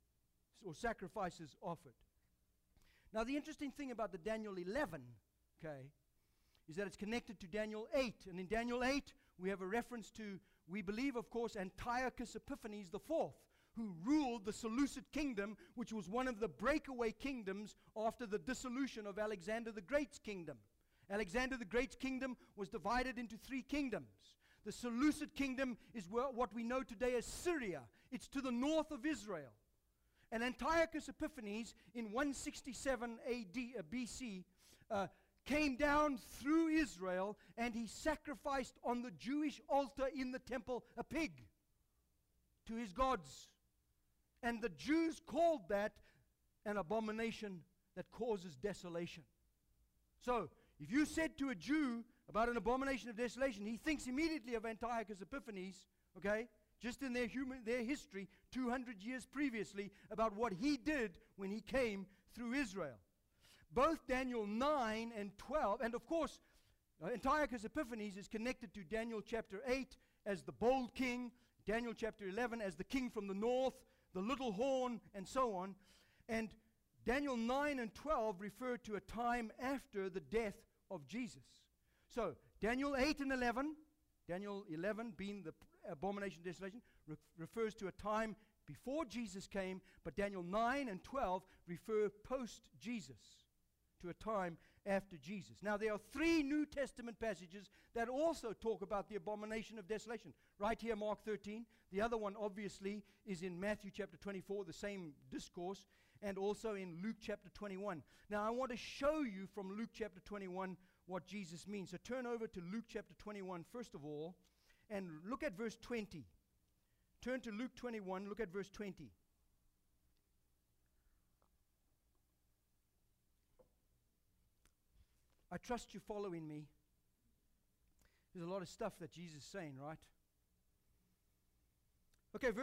or sacrifices offered. Now, the interesting thing about the Daniel 11, okay, is that it's connected to Daniel 8. And in Daniel 8, we have a reference to, we believe, of course, Antiochus Epiphanes IV, who ruled the Seleucid kingdom, which was one of the breakaway kingdoms after the dissolution of Alexander the Great's kingdom. Alexander the Great's kingdom was divided into 3 kingdoms. The Seleucid kingdom is what we know today as Syria. It's to the north of Israel. And Antiochus Epiphanes in 167 AD, BC, came down through Israel, and he sacrificed on the Jewish altar in the temple a pig to his gods. And the Jews called that an abomination that causes desolation. So, if you said to a Jew about an abomination of desolation, he thinks immediately of Antiochus Epiphanes, okay, just in their history 200 years previously, about what he did when he came through Israel. Both Daniel 9 and 12, and of course, Antiochus Epiphanes is connected to Daniel chapter 8 as the bold king, Daniel chapter 11 as the king from the north, the little horn, and so on. And Daniel 9 and 12 refer to a time after the death of Jesus. So, Daniel 8 and 11, Daniel 11 being the abomination of desolation, refers to a time before Jesus came, but Daniel 9 and 12 refer post-Jesus, to a time after Jesus. Now, there are 3 New Testament passages that also talk about the abomination of desolation. Right here, Mark 13. The other one, obviously, is in Matthew chapter 24, the same discourse, and also in Luke chapter 21. Now, I want to show you from Luke chapter 21 what Jesus means. So turn over to Luke chapter 21, first of all, and look at verse 20. Turn to Luke 21, look at verse 20. I trust you're following me. There's a lot of stuff that Jesus is saying, right? Okay,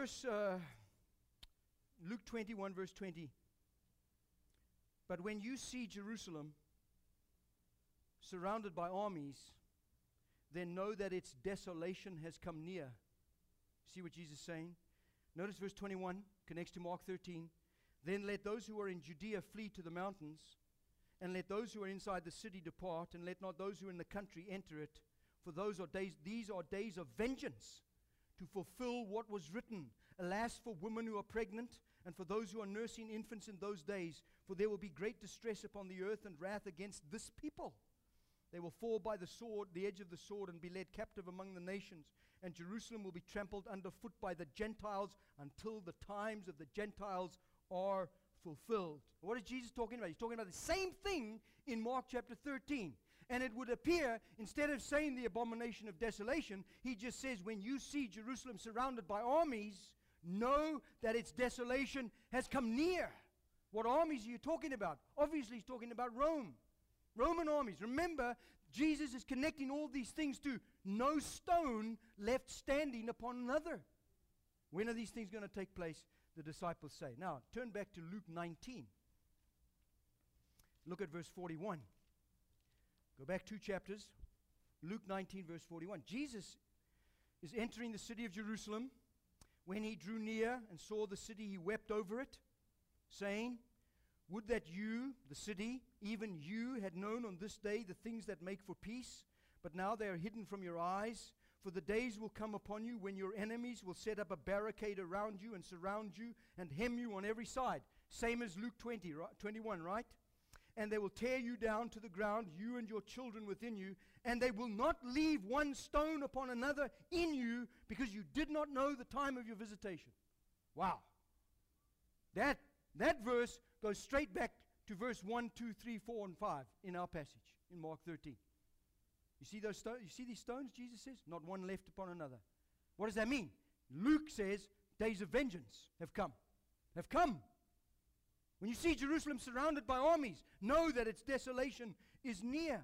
Luke 21, verse 20. But when you see Jerusalem surrounded by armies, then know that its desolation has come near. See what Jesus is saying? Notice verse 21 connects to Mark 13. Then let those who are in Judea flee to the mountains, and let those who are inside the city depart, and let not those who are in the country enter it. For these are days of vengeance, to fulfill what was written. Alas, for women who are pregnant, and for those who are nursing infants in those days, for there will be great distress upon the earth and wrath against this people. They will fall by the sword, the edge of the sword, and be led captive among the nations. And Jerusalem will be trampled underfoot by the Gentiles until the times of the Gentiles are fulfilled. What is Jesus talking about? He's talking about the same thing in Mark chapter 13. And it would appear, instead of saying the abomination of desolation, he just says, when you see Jerusalem surrounded by armies, know that its desolation has come near. What armies are you talking about? Obviously, he's talking about Rome. Roman armies. Remember, Jesus is connecting all these things to no stone left standing upon another. When are these things going to take place? The disciples say. Now, turn back to Luke 19. Look at verse 41. Go back 2 chapters. Luke 19, verse 41. Jesus is entering the city of Jerusalem. When he drew near and saw the city, he wept over it, saying, would that you, the city, even you, had known on this day the things that make for peace, but now they are hidden from your eyes. For the days will come upon you when your enemies will set up a barricade around you and surround you and hem you on every side. Same as Luke 21, right? And they will tear you down to the ground, you and your children within you, and they will not leave one stone upon another in you, because you did not know the time of your visitation. Wow. That verse goes straight back to verse 1, 2, 3, 4, and 5 in our passage in Mark 13. You see those stones? You see these stones, Jesus says? Not one left upon another. What does that mean? Luke says days of vengeance have come. Have come. When you see Jerusalem surrounded by armies, know that its desolation is near.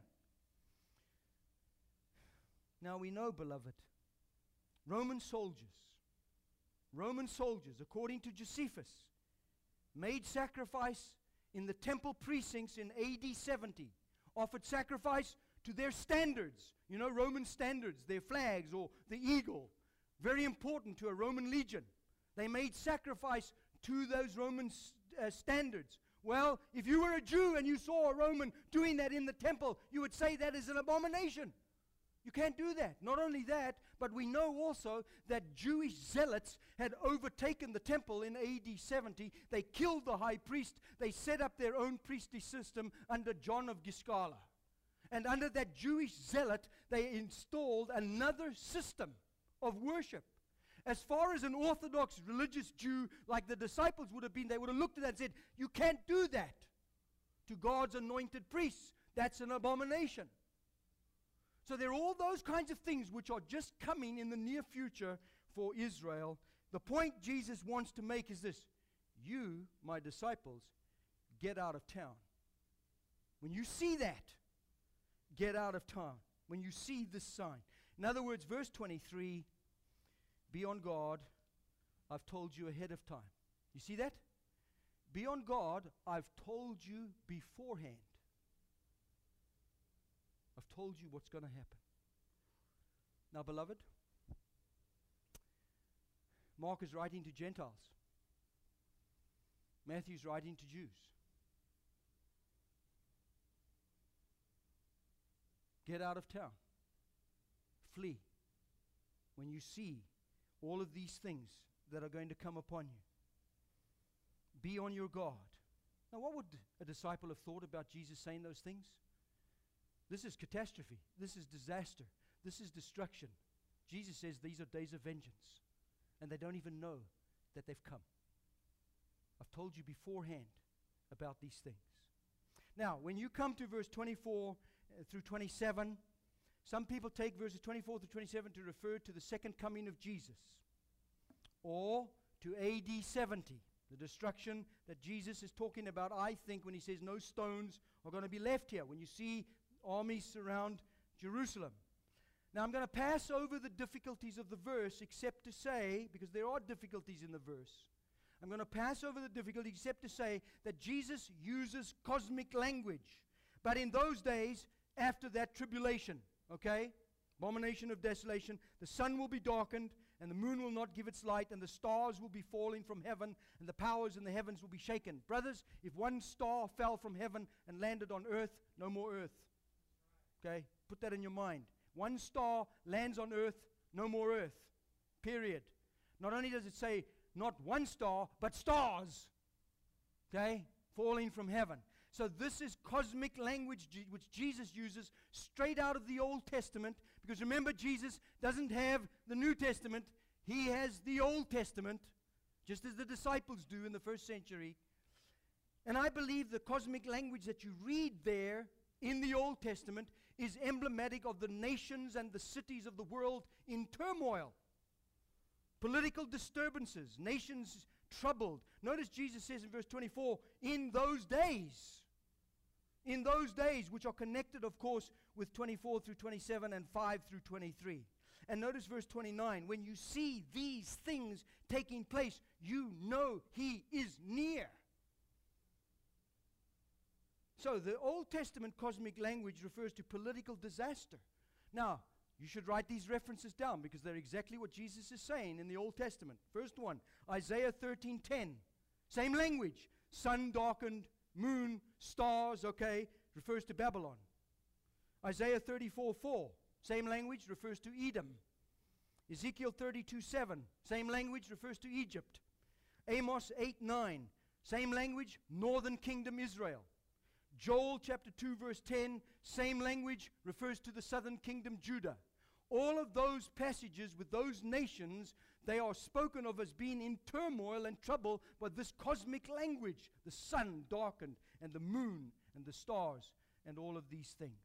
Now we know, beloved, Roman soldiers, according to Josephus, made sacrifice in the temple precincts in AD 70, offered sacrifice to their standards. You know, Roman standards, their flags or the eagle, very important to a Roman legion. They made sacrifice to those Roman standards. Well, if you were a Jew and you saw a Roman doing that in the temple, you would say that is an abomination. You can't do that. Not only that, but we know also that Jewish zealots had overtaken the temple in AD 70. They killed the high priest. They set up their own priestly system under John of Giscala. And under that Jewish zealot, they installed another system of worship. As far as an Orthodox religious Jew, like the disciples would have been, they would have looked at that and said, you can't do that to God's anointed priests. That's an abomination. So there are all those kinds of things which are just coming in the near future for Israel. The point Jesus wants to make is this: you, my disciples, get out of town. When you see that, get out of town. When you see this sign. In other words, verse 23, be on guard. I've told you ahead of time. You see that? Be on guard. I've told you beforehand. I've told you what's going to happen. Now, beloved, Mark is writing to Gentiles. Matthew's writing to Jews. Get out of town. Flee. When you see all of these things that are going to come upon you, be on your guard. Now, what would a disciple have thought about Jesus saying those things? This is catastrophe. This is disaster. This is destruction. Jesus says these are days of vengeance. And they don't even know that they've come. I've told you beforehand about these things. Now, when you come to verse 24 through 27, some people take verses 24 through 27 to refer to the second coming of Jesus, or to AD 70, the destruction that Jesus is talking about, I think, when he says no stones are going to be left here. When you see armies surround Jerusalem. Now I'm going to pass over the difficulties of the verse, except to say, because there are difficulties in the verse, I'm going to pass over the difficulties except to say that Jesus uses cosmic language. But in those days, after that tribulation, okay, abomination of desolation, the sun will be darkened, and the moon will not give its light, and the stars will be falling from heaven, and the powers in the heavens will be shaken. Brothers, if one star fell from heaven and landed on earth, no more earth. Okay, put that in your mind. One star lands on earth, no more earth. Period. Not only does it say not one star, but stars. Okay, falling from heaven. So this is cosmic language which Jesus uses straight out of the Old Testament. Because remember, Jesus doesn't have the New Testament. He has the Old Testament, just as the disciples do in the first century. And I believe the cosmic language that you read there in the Old Testament is emblematic of the nations and the cities of the world in turmoil. Political disturbances, nations troubled. Notice Jesus says in verse 24, in those days, which are connected, of course, with 24 through 27 and 5 through 23. And notice verse 29, when you see these things taking place, you know he is near. So the Old Testament cosmic language refers to political disaster. Now, you should write these references down because they're exactly what Jesus is saying in the Old Testament. First one, Isaiah 13:10. Same language. Sun darkened, moon, stars, okay, refers to Babylon. Isaiah 34:4. Same language, refers to Edom. Ezekiel 32:7. Same language, refers to Egypt. Amos 8:9. Same language, northern kingdom Israel. Joel chapter 2 verse 10, same language, refers to the southern kingdom Judah. All of those passages with those nations, they are spoken of as being in turmoil and trouble by this cosmic language. The sun darkened, and the moon, and the stars, and all of these things.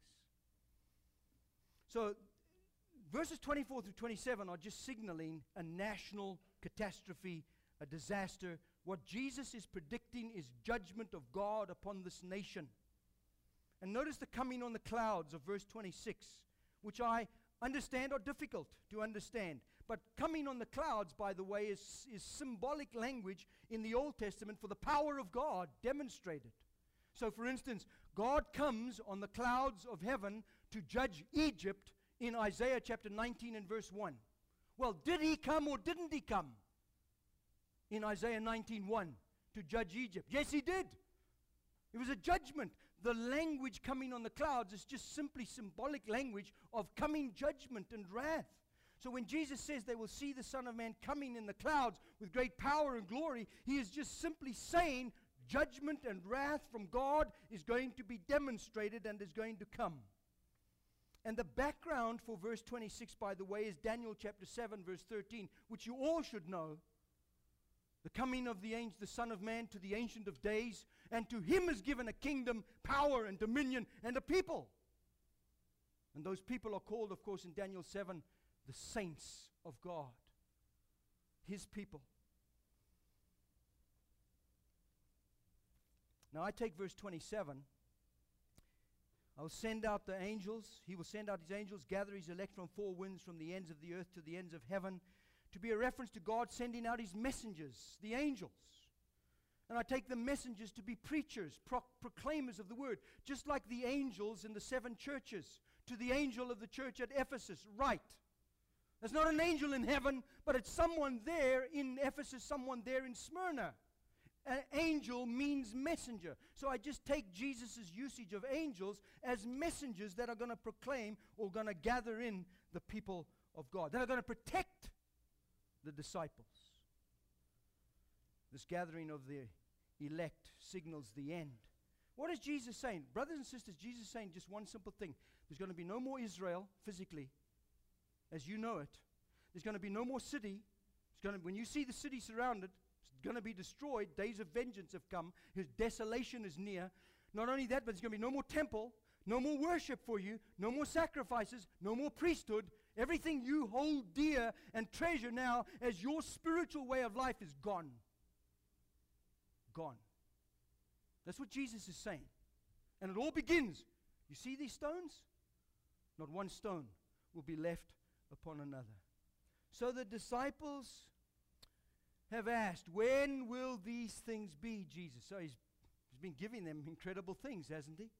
So, verses 24 through 27 are just signaling a national catastrophe, a disaster. What Jesus is predicting is judgment of God upon this nation. And notice the coming on the clouds of verse 26, which I understand are difficult to understand. But coming on the clouds, by the way, is symbolic language in the Old Testament for the power of God demonstrated. So, for instance, God comes on the clouds of heaven to judge Egypt in Isaiah chapter 19 and verse 1. Well, did he come or didn't he come in Isaiah 19:1 to judge Egypt? Yes, he did. It was a judgment. The language coming on the clouds is just simply symbolic language of coming judgment and wrath. So when Jesus says they will see the Son of Man coming in the clouds with great power and glory, he is just simply saying judgment and wrath from God is going to be demonstrated and is going to come. And the background for verse 26, by the way, is Daniel chapter 7, verse 13, which you all should know. The coming of the Son of Man to the Ancient of Days, and to him is given a kingdom, power, and dominion, and a people. And those people are called, of course, in Daniel 7, the saints of God, his people. Now I take verse 27. I will send out the angels. He will send out his angels, gather his elect from four winds, from the ends of the earth to the ends of heaven, to be a reference to God sending out his messengers, the angels. And I take the messengers to be preachers, proclaimers of the word, just like the angels in the seven churches. To the angel of the church at Ephesus, write. There's not an angel in heaven, but it's someone there in Ephesus, someone there in Smyrna. An angel means messenger. So I just take Jesus' usage of angels as messengers that are going to proclaim or going to gather in the people of God, that are going to protect the disciples. This gathering of the elect signals the end. What is Jesus saying? Brothers and sisters, Jesus is saying just one simple thing. There's going to be no more Israel physically, as you know it. There's going to be no more city. When you see the city surrounded, it's going to be destroyed. Days of vengeance have come. His desolation is near. Not only that, but there's going to be no more temple, no more worship for you, no more sacrifices, no more priesthood. Everything you hold dear and treasure now as your spiritual way of life is gone. Gone. That's what Jesus is saying. And it all begins. You see these stones? Not one stone will be left upon another. So the disciples have asked, when will these things be, Jesus? So he's been giving them incredible things, hasn't he?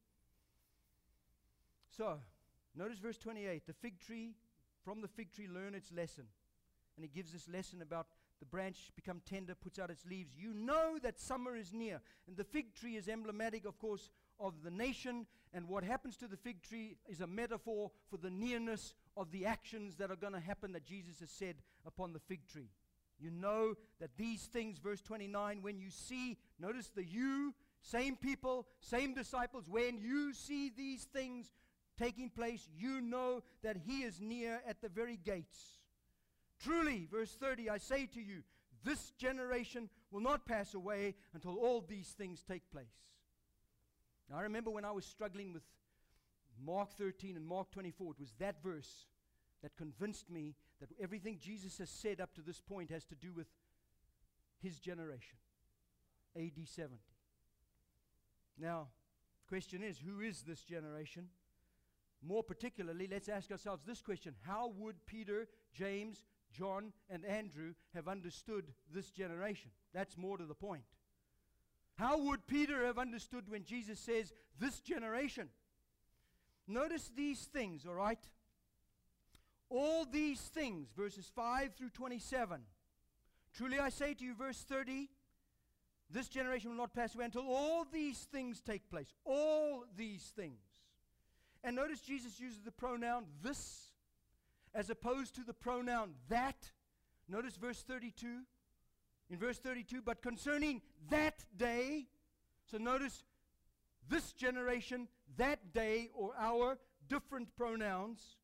So, notice verse 28. From the fig tree learn its lesson. And he gives this lesson about the branch become tender, puts out its leaves. You know that summer is near. And the fig tree is emblematic, of course, of the nation. And what happens to the fig tree is a metaphor for the nearness of the actions that are going to happen that Jesus has said upon the fig tree. You know that these things, verse 29, when you see, notice the you, same people, same disciples, when you see these things taking place, you know that he is near at the very gates. Truly, verse 30, I say to you, this generation will not pass away until all these things take place. Now, I remember when I was struggling with Mark 13 and Mark 24, it was that verse that convinced me that everything Jesus has said up to this point has to do with his generation, AD 70. Now, the question is, who is this generation? More particularly, let's ask ourselves this question. How would Peter, James, John, and Andrew have understood this generation? That's more to the point. How would Peter have understood when Jesus says, this generation? Notice these things, all right? All these things, verses 5 through 27. Truly I say to you, verse 30, this generation will not pass away until all these things take place. All these things. And notice Jesus uses the pronoun this as opposed to the pronoun that. Notice verse 32. In verse 32, but concerning that day, so notice this generation, that day, or hour, different pronouns.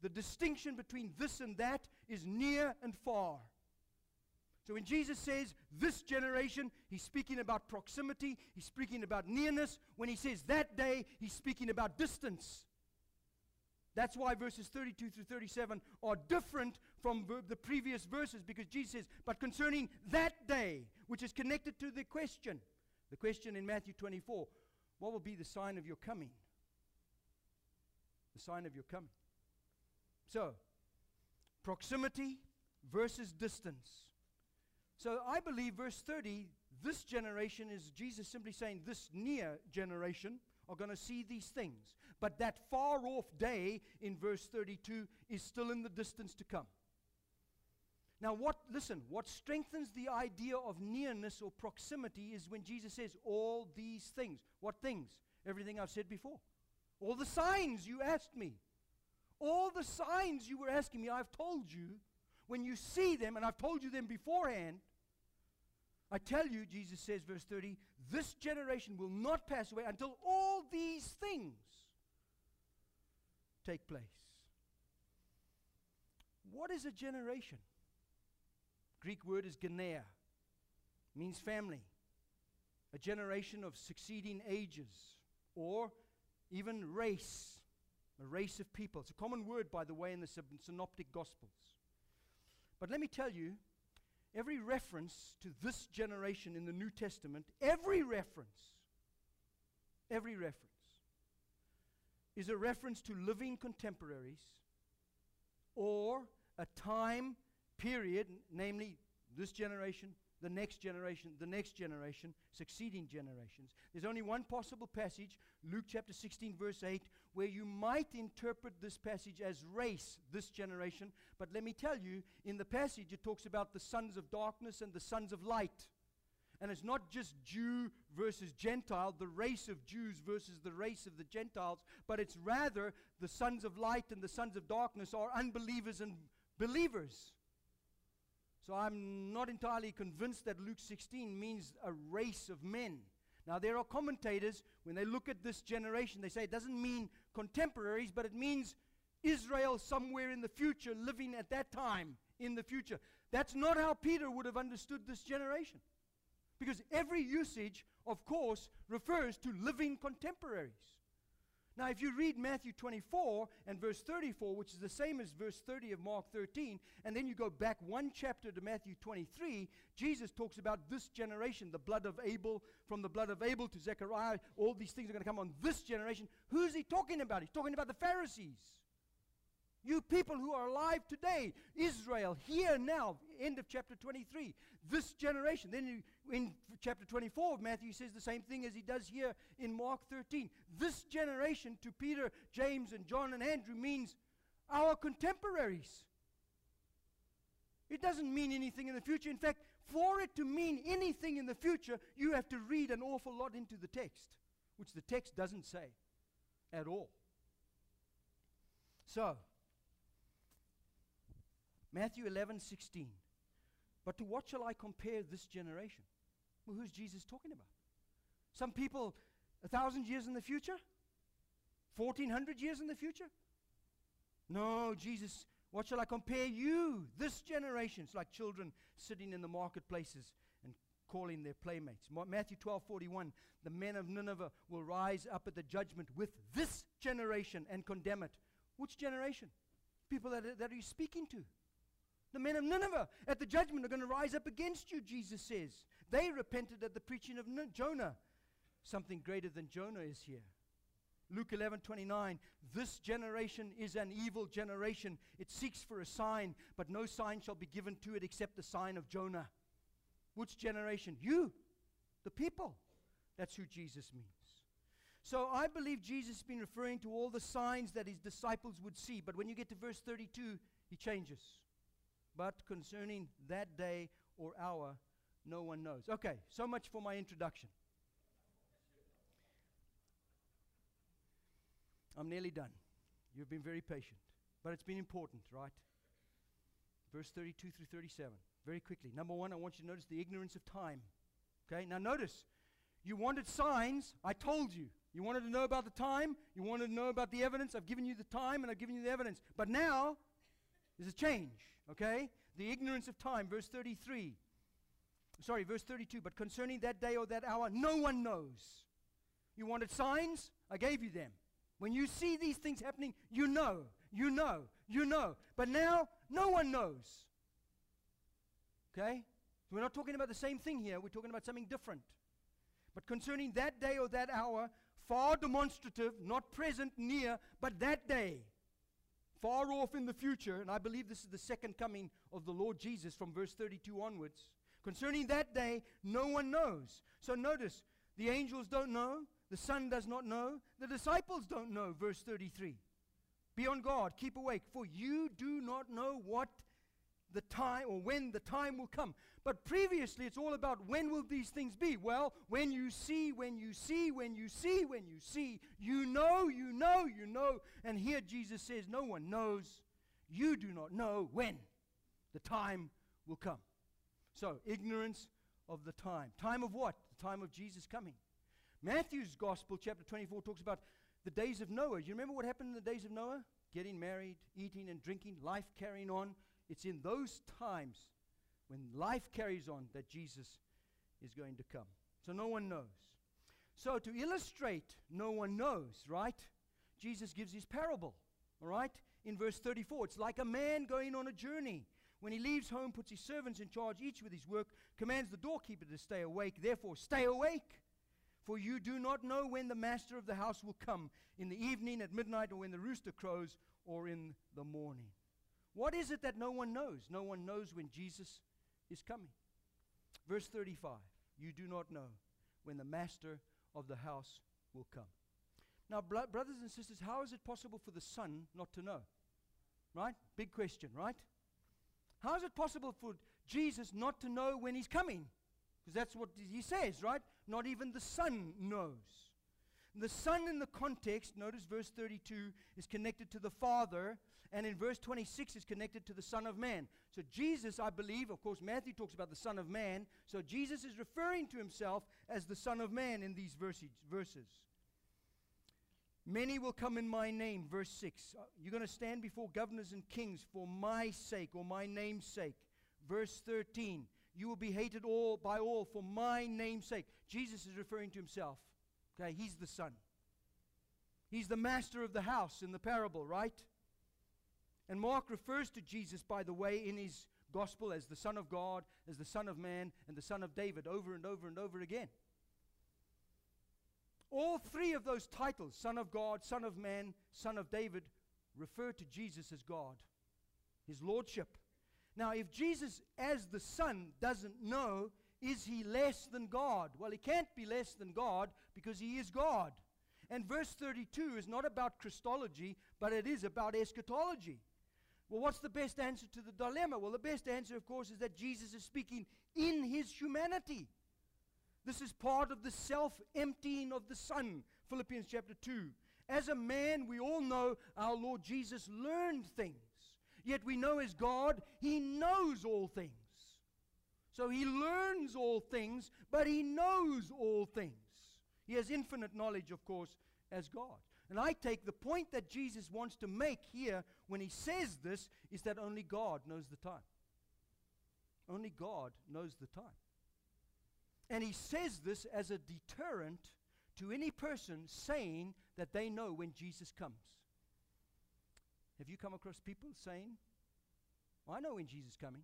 the distinction between this and that is near and far. So when Jesus says this generation, he's speaking about proximity, he's speaking about nearness. When he says that day, he's speaking about distance. That's why verses 32 through 37 are different from the previous verses, because Jesus says, but concerning that day, which is connected to the question in Matthew 24, what will be the sign of your coming? The sign of your coming. So, proximity versus distance. So I believe verse 30, this generation is Jesus simply saying this near generation are going to see these things. But that far off day in verse 32 is still in the distance to come. Now what strengthens the idea of nearness or proximity is when Jesus says all these things. What things? Everything I've said before. All the signs you asked me. All the signs you were asking me, I've told you. When you see them, and I've told you them beforehand, I tell you, Jesus says, verse 30, this generation will not pass away until all these things take place. What is a generation? Greek word is genea. Means family. A generation of succeeding ages. Or even race. A race of people. It's a common word, by the way, in the synoptic gospels. But let me tell you, every reference to this generation in the New Testament, every reference is a reference to living contemporaries or a time period, namely this generation, the next generation, succeeding generations. There's only one possible passage, Luke chapter 16, verse 8, where you might interpret this passage as race, this generation. But let me tell you, in the passage it talks about the sons of darkness and the sons of light. And it's not just Jew versus Gentile, the race of Jews versus the race of the Gentiles, but it's rather the sons of light and the sons of darkness are unbelievers and believers. So I'm not entirely convinced that Luke 16 means a race of men. Now there are commentators, when they look at this generation, they say it doesn't mean contemporaries, but it means Israel somewhere in the future, living at that time in the future. That's not how Peter would have understood this generation. Because every usage, of course, refers to living contemporaries. Now, if you read Matthew 24 and verse 34, which is the same as verse 30 of Mark 13, and then you go back one chapter to Matthew 23, Jesus talks about this generation, the blood of Abel, from the blood of Abel to Zechariah, all these things are going to come on this generation. Who's he talking about? He's talking about the Pharisees. You people who are alive today, Israel, here now, end of chapter 23, this generation. Then in chapter 24 of Matthew, he says the same thing as he does here in Mark 13. This generation to Peter, James, and John, and Andrew means our contemporaries. It doesn't mean anything in the future. In fact, for it to mean anything in the future, you have to read an awful lot into the text, which the text doesn't say at all. So, Matthew 11:16. But to what shall I compare this generation? Well, who's Jesus talking about? Some people 1,000 years in the future? 1,400 years in the future? No, Jesus, what shall I compare you, this generation? It's like children sitting in the marketplaces and calling their playmates. Matthew 12:41, the men of Nineveh will rise up at the judgment with this generation and condemn it. Which generation? People that are you speaking to? The men of Nineveh at the judgment are going to rise up against you, Jesus says. They repented at the preaching of Jonah. Something greater than Jonah is here. Luke 11:29, this generation is an evil generation. It seeks for a sign, but no sign shall be given to it except the sign of Jonah. Which generation? You, the people. That's who Jesus means. So I believe Jesus has been referring to all the signs that his disciples would see. But when you get to verse 32, he changes. But concerning that day or hour, no one knows. Okay, so much for my introduction. I'm nearly done. You've been very patient. But it's been important, right? Verse 32 through 37. Very quickly. Number one, I want you to notice the ignorance of time. Okay, now notice. You wanted signs. I told you. You wanted to know about the time. You wanted to know about the evidence. I've given you the time and I've given you the evidence. But now, there's a change, okay? The ignorance of time, verse 32. But concerning that day or that hour, no one knows. You wanted signs? I gave you them. When you see these things happening, you know. But now, no one knows. Okay? So we're not talking about the same thing here. We're talking about something different. But concerning that day or that hour, far demonstrative, not present, near, but that day, far off in the future, and I believe this is the second coming of the Lord Jesus from verse 32 onwards. Concerning that day, no one knows. So notice, the angels don't know, the Son does not know, the disciples don't know, verse 33. Be on guard, keep awake, for you do not know what the time or when the time will come. But previously it's all about when will these things be? Well, when you see, you know. And here Jesus says no one knows. You do not know when the time will come. So, ignorance of the time. Time of what? The time of Jesus coming. Matthew's Gospel, chapter 24, talks about the days of Noah. You remember what happened in the days of Noah? Getting married, eating and drinking, life carrying on. It's in those times when life carries on that Jesus is going to come. So no one knows. So to illustrate no one knows, right? Jesus gives his parable, all right? In verse 34, it's like a man going on a journey. When he leaves home, puts his servants in charge, each with his work, commands the doorkeeper to stay awake. Therefore, stay awake, for you do not know when the master of the house will come, in the evening, at midnight, or when the rooster crows, or in the morning. What is it that no one knows? No one knows when Jesus is coming. Verse 35, you do not know when the master of the house will come. Now, brothers and sisters, how is it possible for the Son not to know? Right? Big question, right? How is it possible for Jesus not to know when he's coming? Because that's what he says, right? Not even the Son knows. The Son in the context, notice verse 32, is connected to the Father, and in verse 26 is connected to the Son of Man. So Jesus, I believe, of course, Matthew talks about the Son of Man, so Jesus is referring to himself as the Son of Man in these verses. Many will come in my name, verse 6. You're going to stand before governors and kings for my sake or my name's sake. Verse 13, you will be hated by all for my name's sake. Jesus is referring to himself. Okay, he's the Son. He's the master of the house in the parable, right? And Mark refers to Jesus, by the way, in his gospel as the Son of God, as the Son of Man, and the Son of David over and over and over again. All three of those titles, Son of God, Son of Man, Son of David, refer to Jesus as God, his lordship. Now, if Jesus as the Son doesn't know, is he less than God? Well, he can't be less than God because he is God. And verse 32 is not about Christology, but it is about eschatology. Well, what's the best answer to the dilemma? Well, the best answer, of course, is that Jesus is speaking in his humanity. This is part of the self-emptying of the Son, Philippians chapter 2. As a man, we all know our Lord Jesus learned things. Yet we know as God, he knows all things. So he learns all things, but he knows all things. He has infinite knowledge, of course, as God. And I take the point that Jesus wants to make here when he says this is that only God knows the time. Only God knows the time. And he says this as a deterrent to any person saying that they know when Jesus comes. Have you come across people saying, well, I know when Jesus is coming?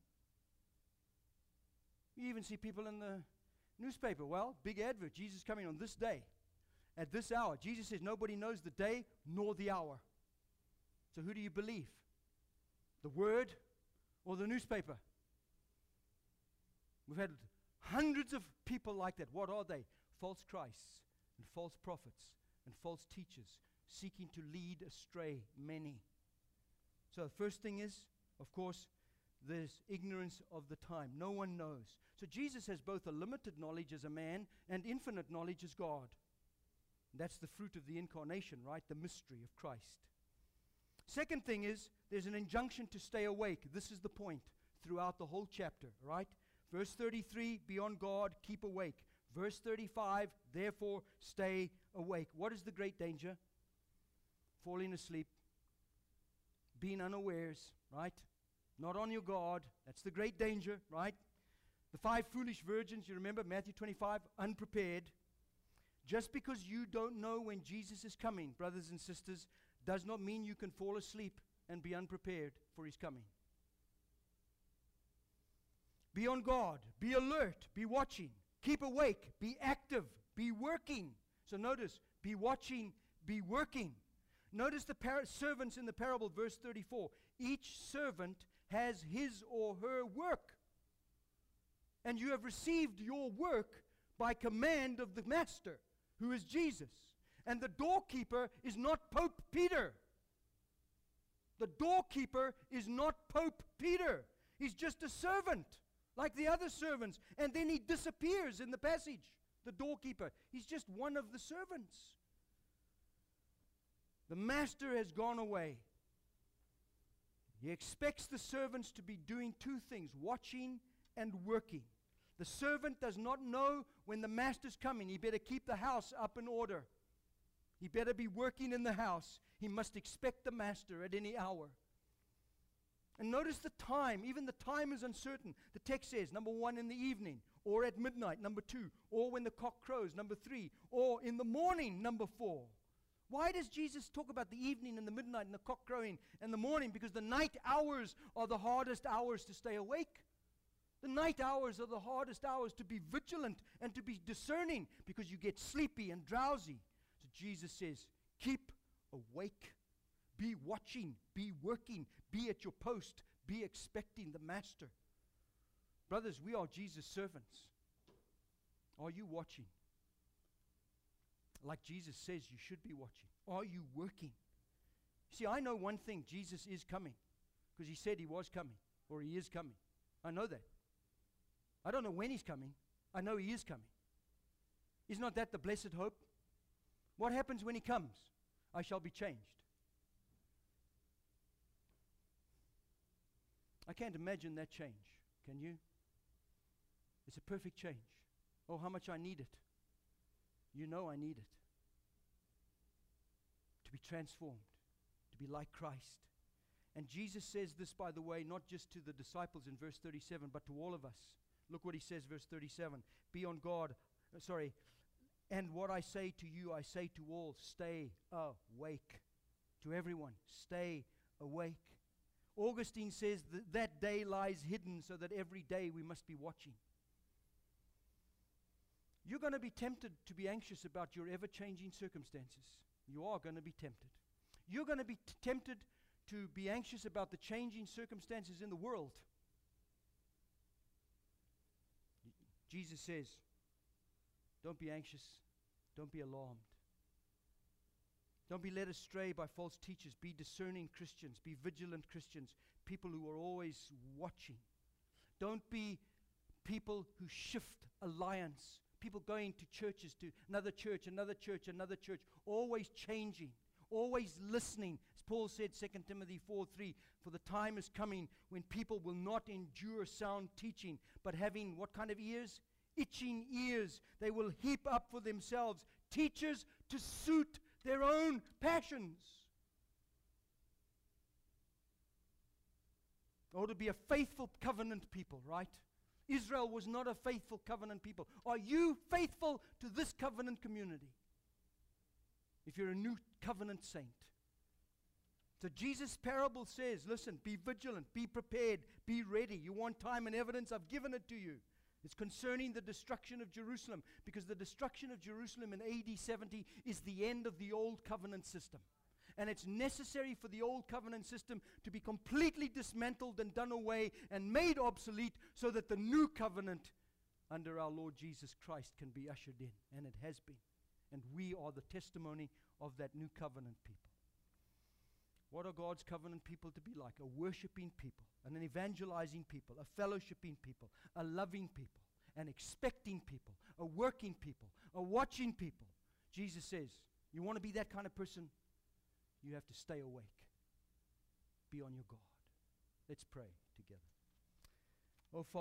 You even see people in the newspaper, well, big advert, Jesus is coming on this day, at this hour. Jesus says nobody knows the day nor the hour. So who do you believe? The Word or the newspaper? We've had hundreds of people like that. What are they? False Christs and false prophets and false teachers seeking to lead astray many. So the first thing is, of course, there's ignorance of the time. No one knows. So Jesus has both a limited knowledge as a man and infinite knowledge as God. And that's the fruit of the incarnation, right? The mystery of Christ. Second thing is, there's an injunction to stay awake. This is the point throughout the whole chapter, right? Verse 33, be on guard, keep awake. Verse 35, therefore stay awake. What is the great danger? Falling asleep, being unawares, right? Not on your guard. That's the great danger, right? The 5 foolish virgins, you remember Matthew 25, unprepared. Just because you don't know when Jesus is coming, brothers and sisters, does not mean you can fall asleep and be unprepared for his coming. Be on guard, be alert, be watching, keep awake, be active, be working. So notice, be watching, be working. Notice the servants in the parable, verse 34. Each servant has his or her work. And you have received your work by command of the master, who is Jesus. And the doorkeeper is not Pope Peter. The doorkeeper is not Pope Peter. He's just a servant, like the other servants. And then he disappears in the passage, the doorkeeper. He's just one of the servants. The master has gone away. He expects the servants to be doing 2 things, watching and working. The servant does not know when the master's coming. He better keep the house up in order. He better be working in the house. He must expect the master at any hour. And notice the time. Even the time is uncertain. The text says, number 1, in the evening, or at midnight, number 2, or when the cock crows, number 3, or in the morning, number 4. Why does Jesus talk about the evening and the midnight and the cock crowing and the morning? Because the night hours are the hardest hours to stay awake. The night hours are the hardest hours to be vigilant and to be discerning, because you get sleepy and drowsy. So Jesus says, keep awake, be watching, be working, be at your post, be expecting the master. Brothers, we are Jesus' servants. Are you watching? Like Jesus says you should be watching. Are you working? See, I know one thing, Jesus is coming, because he said he was coming, or he is coming. I know that. I don't know when he's coming. I know he is coming. Is not that the blessed hope? What happens when he comes? I shall be changed. I can't imagine that change. Can you? It's a perfect change. Oh, how much I need it. You know I need it. To be transformed, to be like Christ. And Jesus says this, by the way, not just to the disciples in verse 37, but to all of us. Look what he says, verse 37. Be on guard. And what I say to you, I say to all, stay awake. To everyone, stay awake. Augustine says that day lies hidden, so that every day we must be watching. You're going to be tempted to be anxious about your ever-changing circumstances. You are going to be tempted. You're going to be tempted to be anxious about the changing circumstances in the world. Jesus says, don't be anxious. Don't be alarmed. Don't be led astray by false teachers. Be discerning Christians. Be vigilant Christians. People who are always watching. Don't be people who shift alliance. People going to churches, to another church, another church, another church. Always changing. Always listening. As Paul said, 2 Timothy 4:3, for the time is coming when people will not endure sound teaching, but having what kind of ears? Itching ears. They will heap up for themselves teachers to suit their own passions. Oh, to be a faithful covenant people, right? Israel was not a faithful covenant people. Are you faithful to this covenant community? If you're a new covenant saint. So Jesus' parable says, listen, be vigilant, be prepared, be ready. You want time and evidence? I've given it to you. It's concerning the destruction of Jerusalem, because the destruction of Jerusalem in AD 70 is the end of the old covenant system. And it's necessary for the old covenant system to be completely dismantled and done away and made obsolete, so that the new covenant under our Lord Jesus Christ can be ushered in. And it has been. And we are the testimony of that new covenant people. What are God's covenant people to be like? A worshiping people, an evangelizing people, a fellowshipping people, a loving people, an expecting people, a working people, a watching people. Jesus says, you want to be that kind of person? You have to stay awake. Be on your guard. Let's pray together. Oh, Father.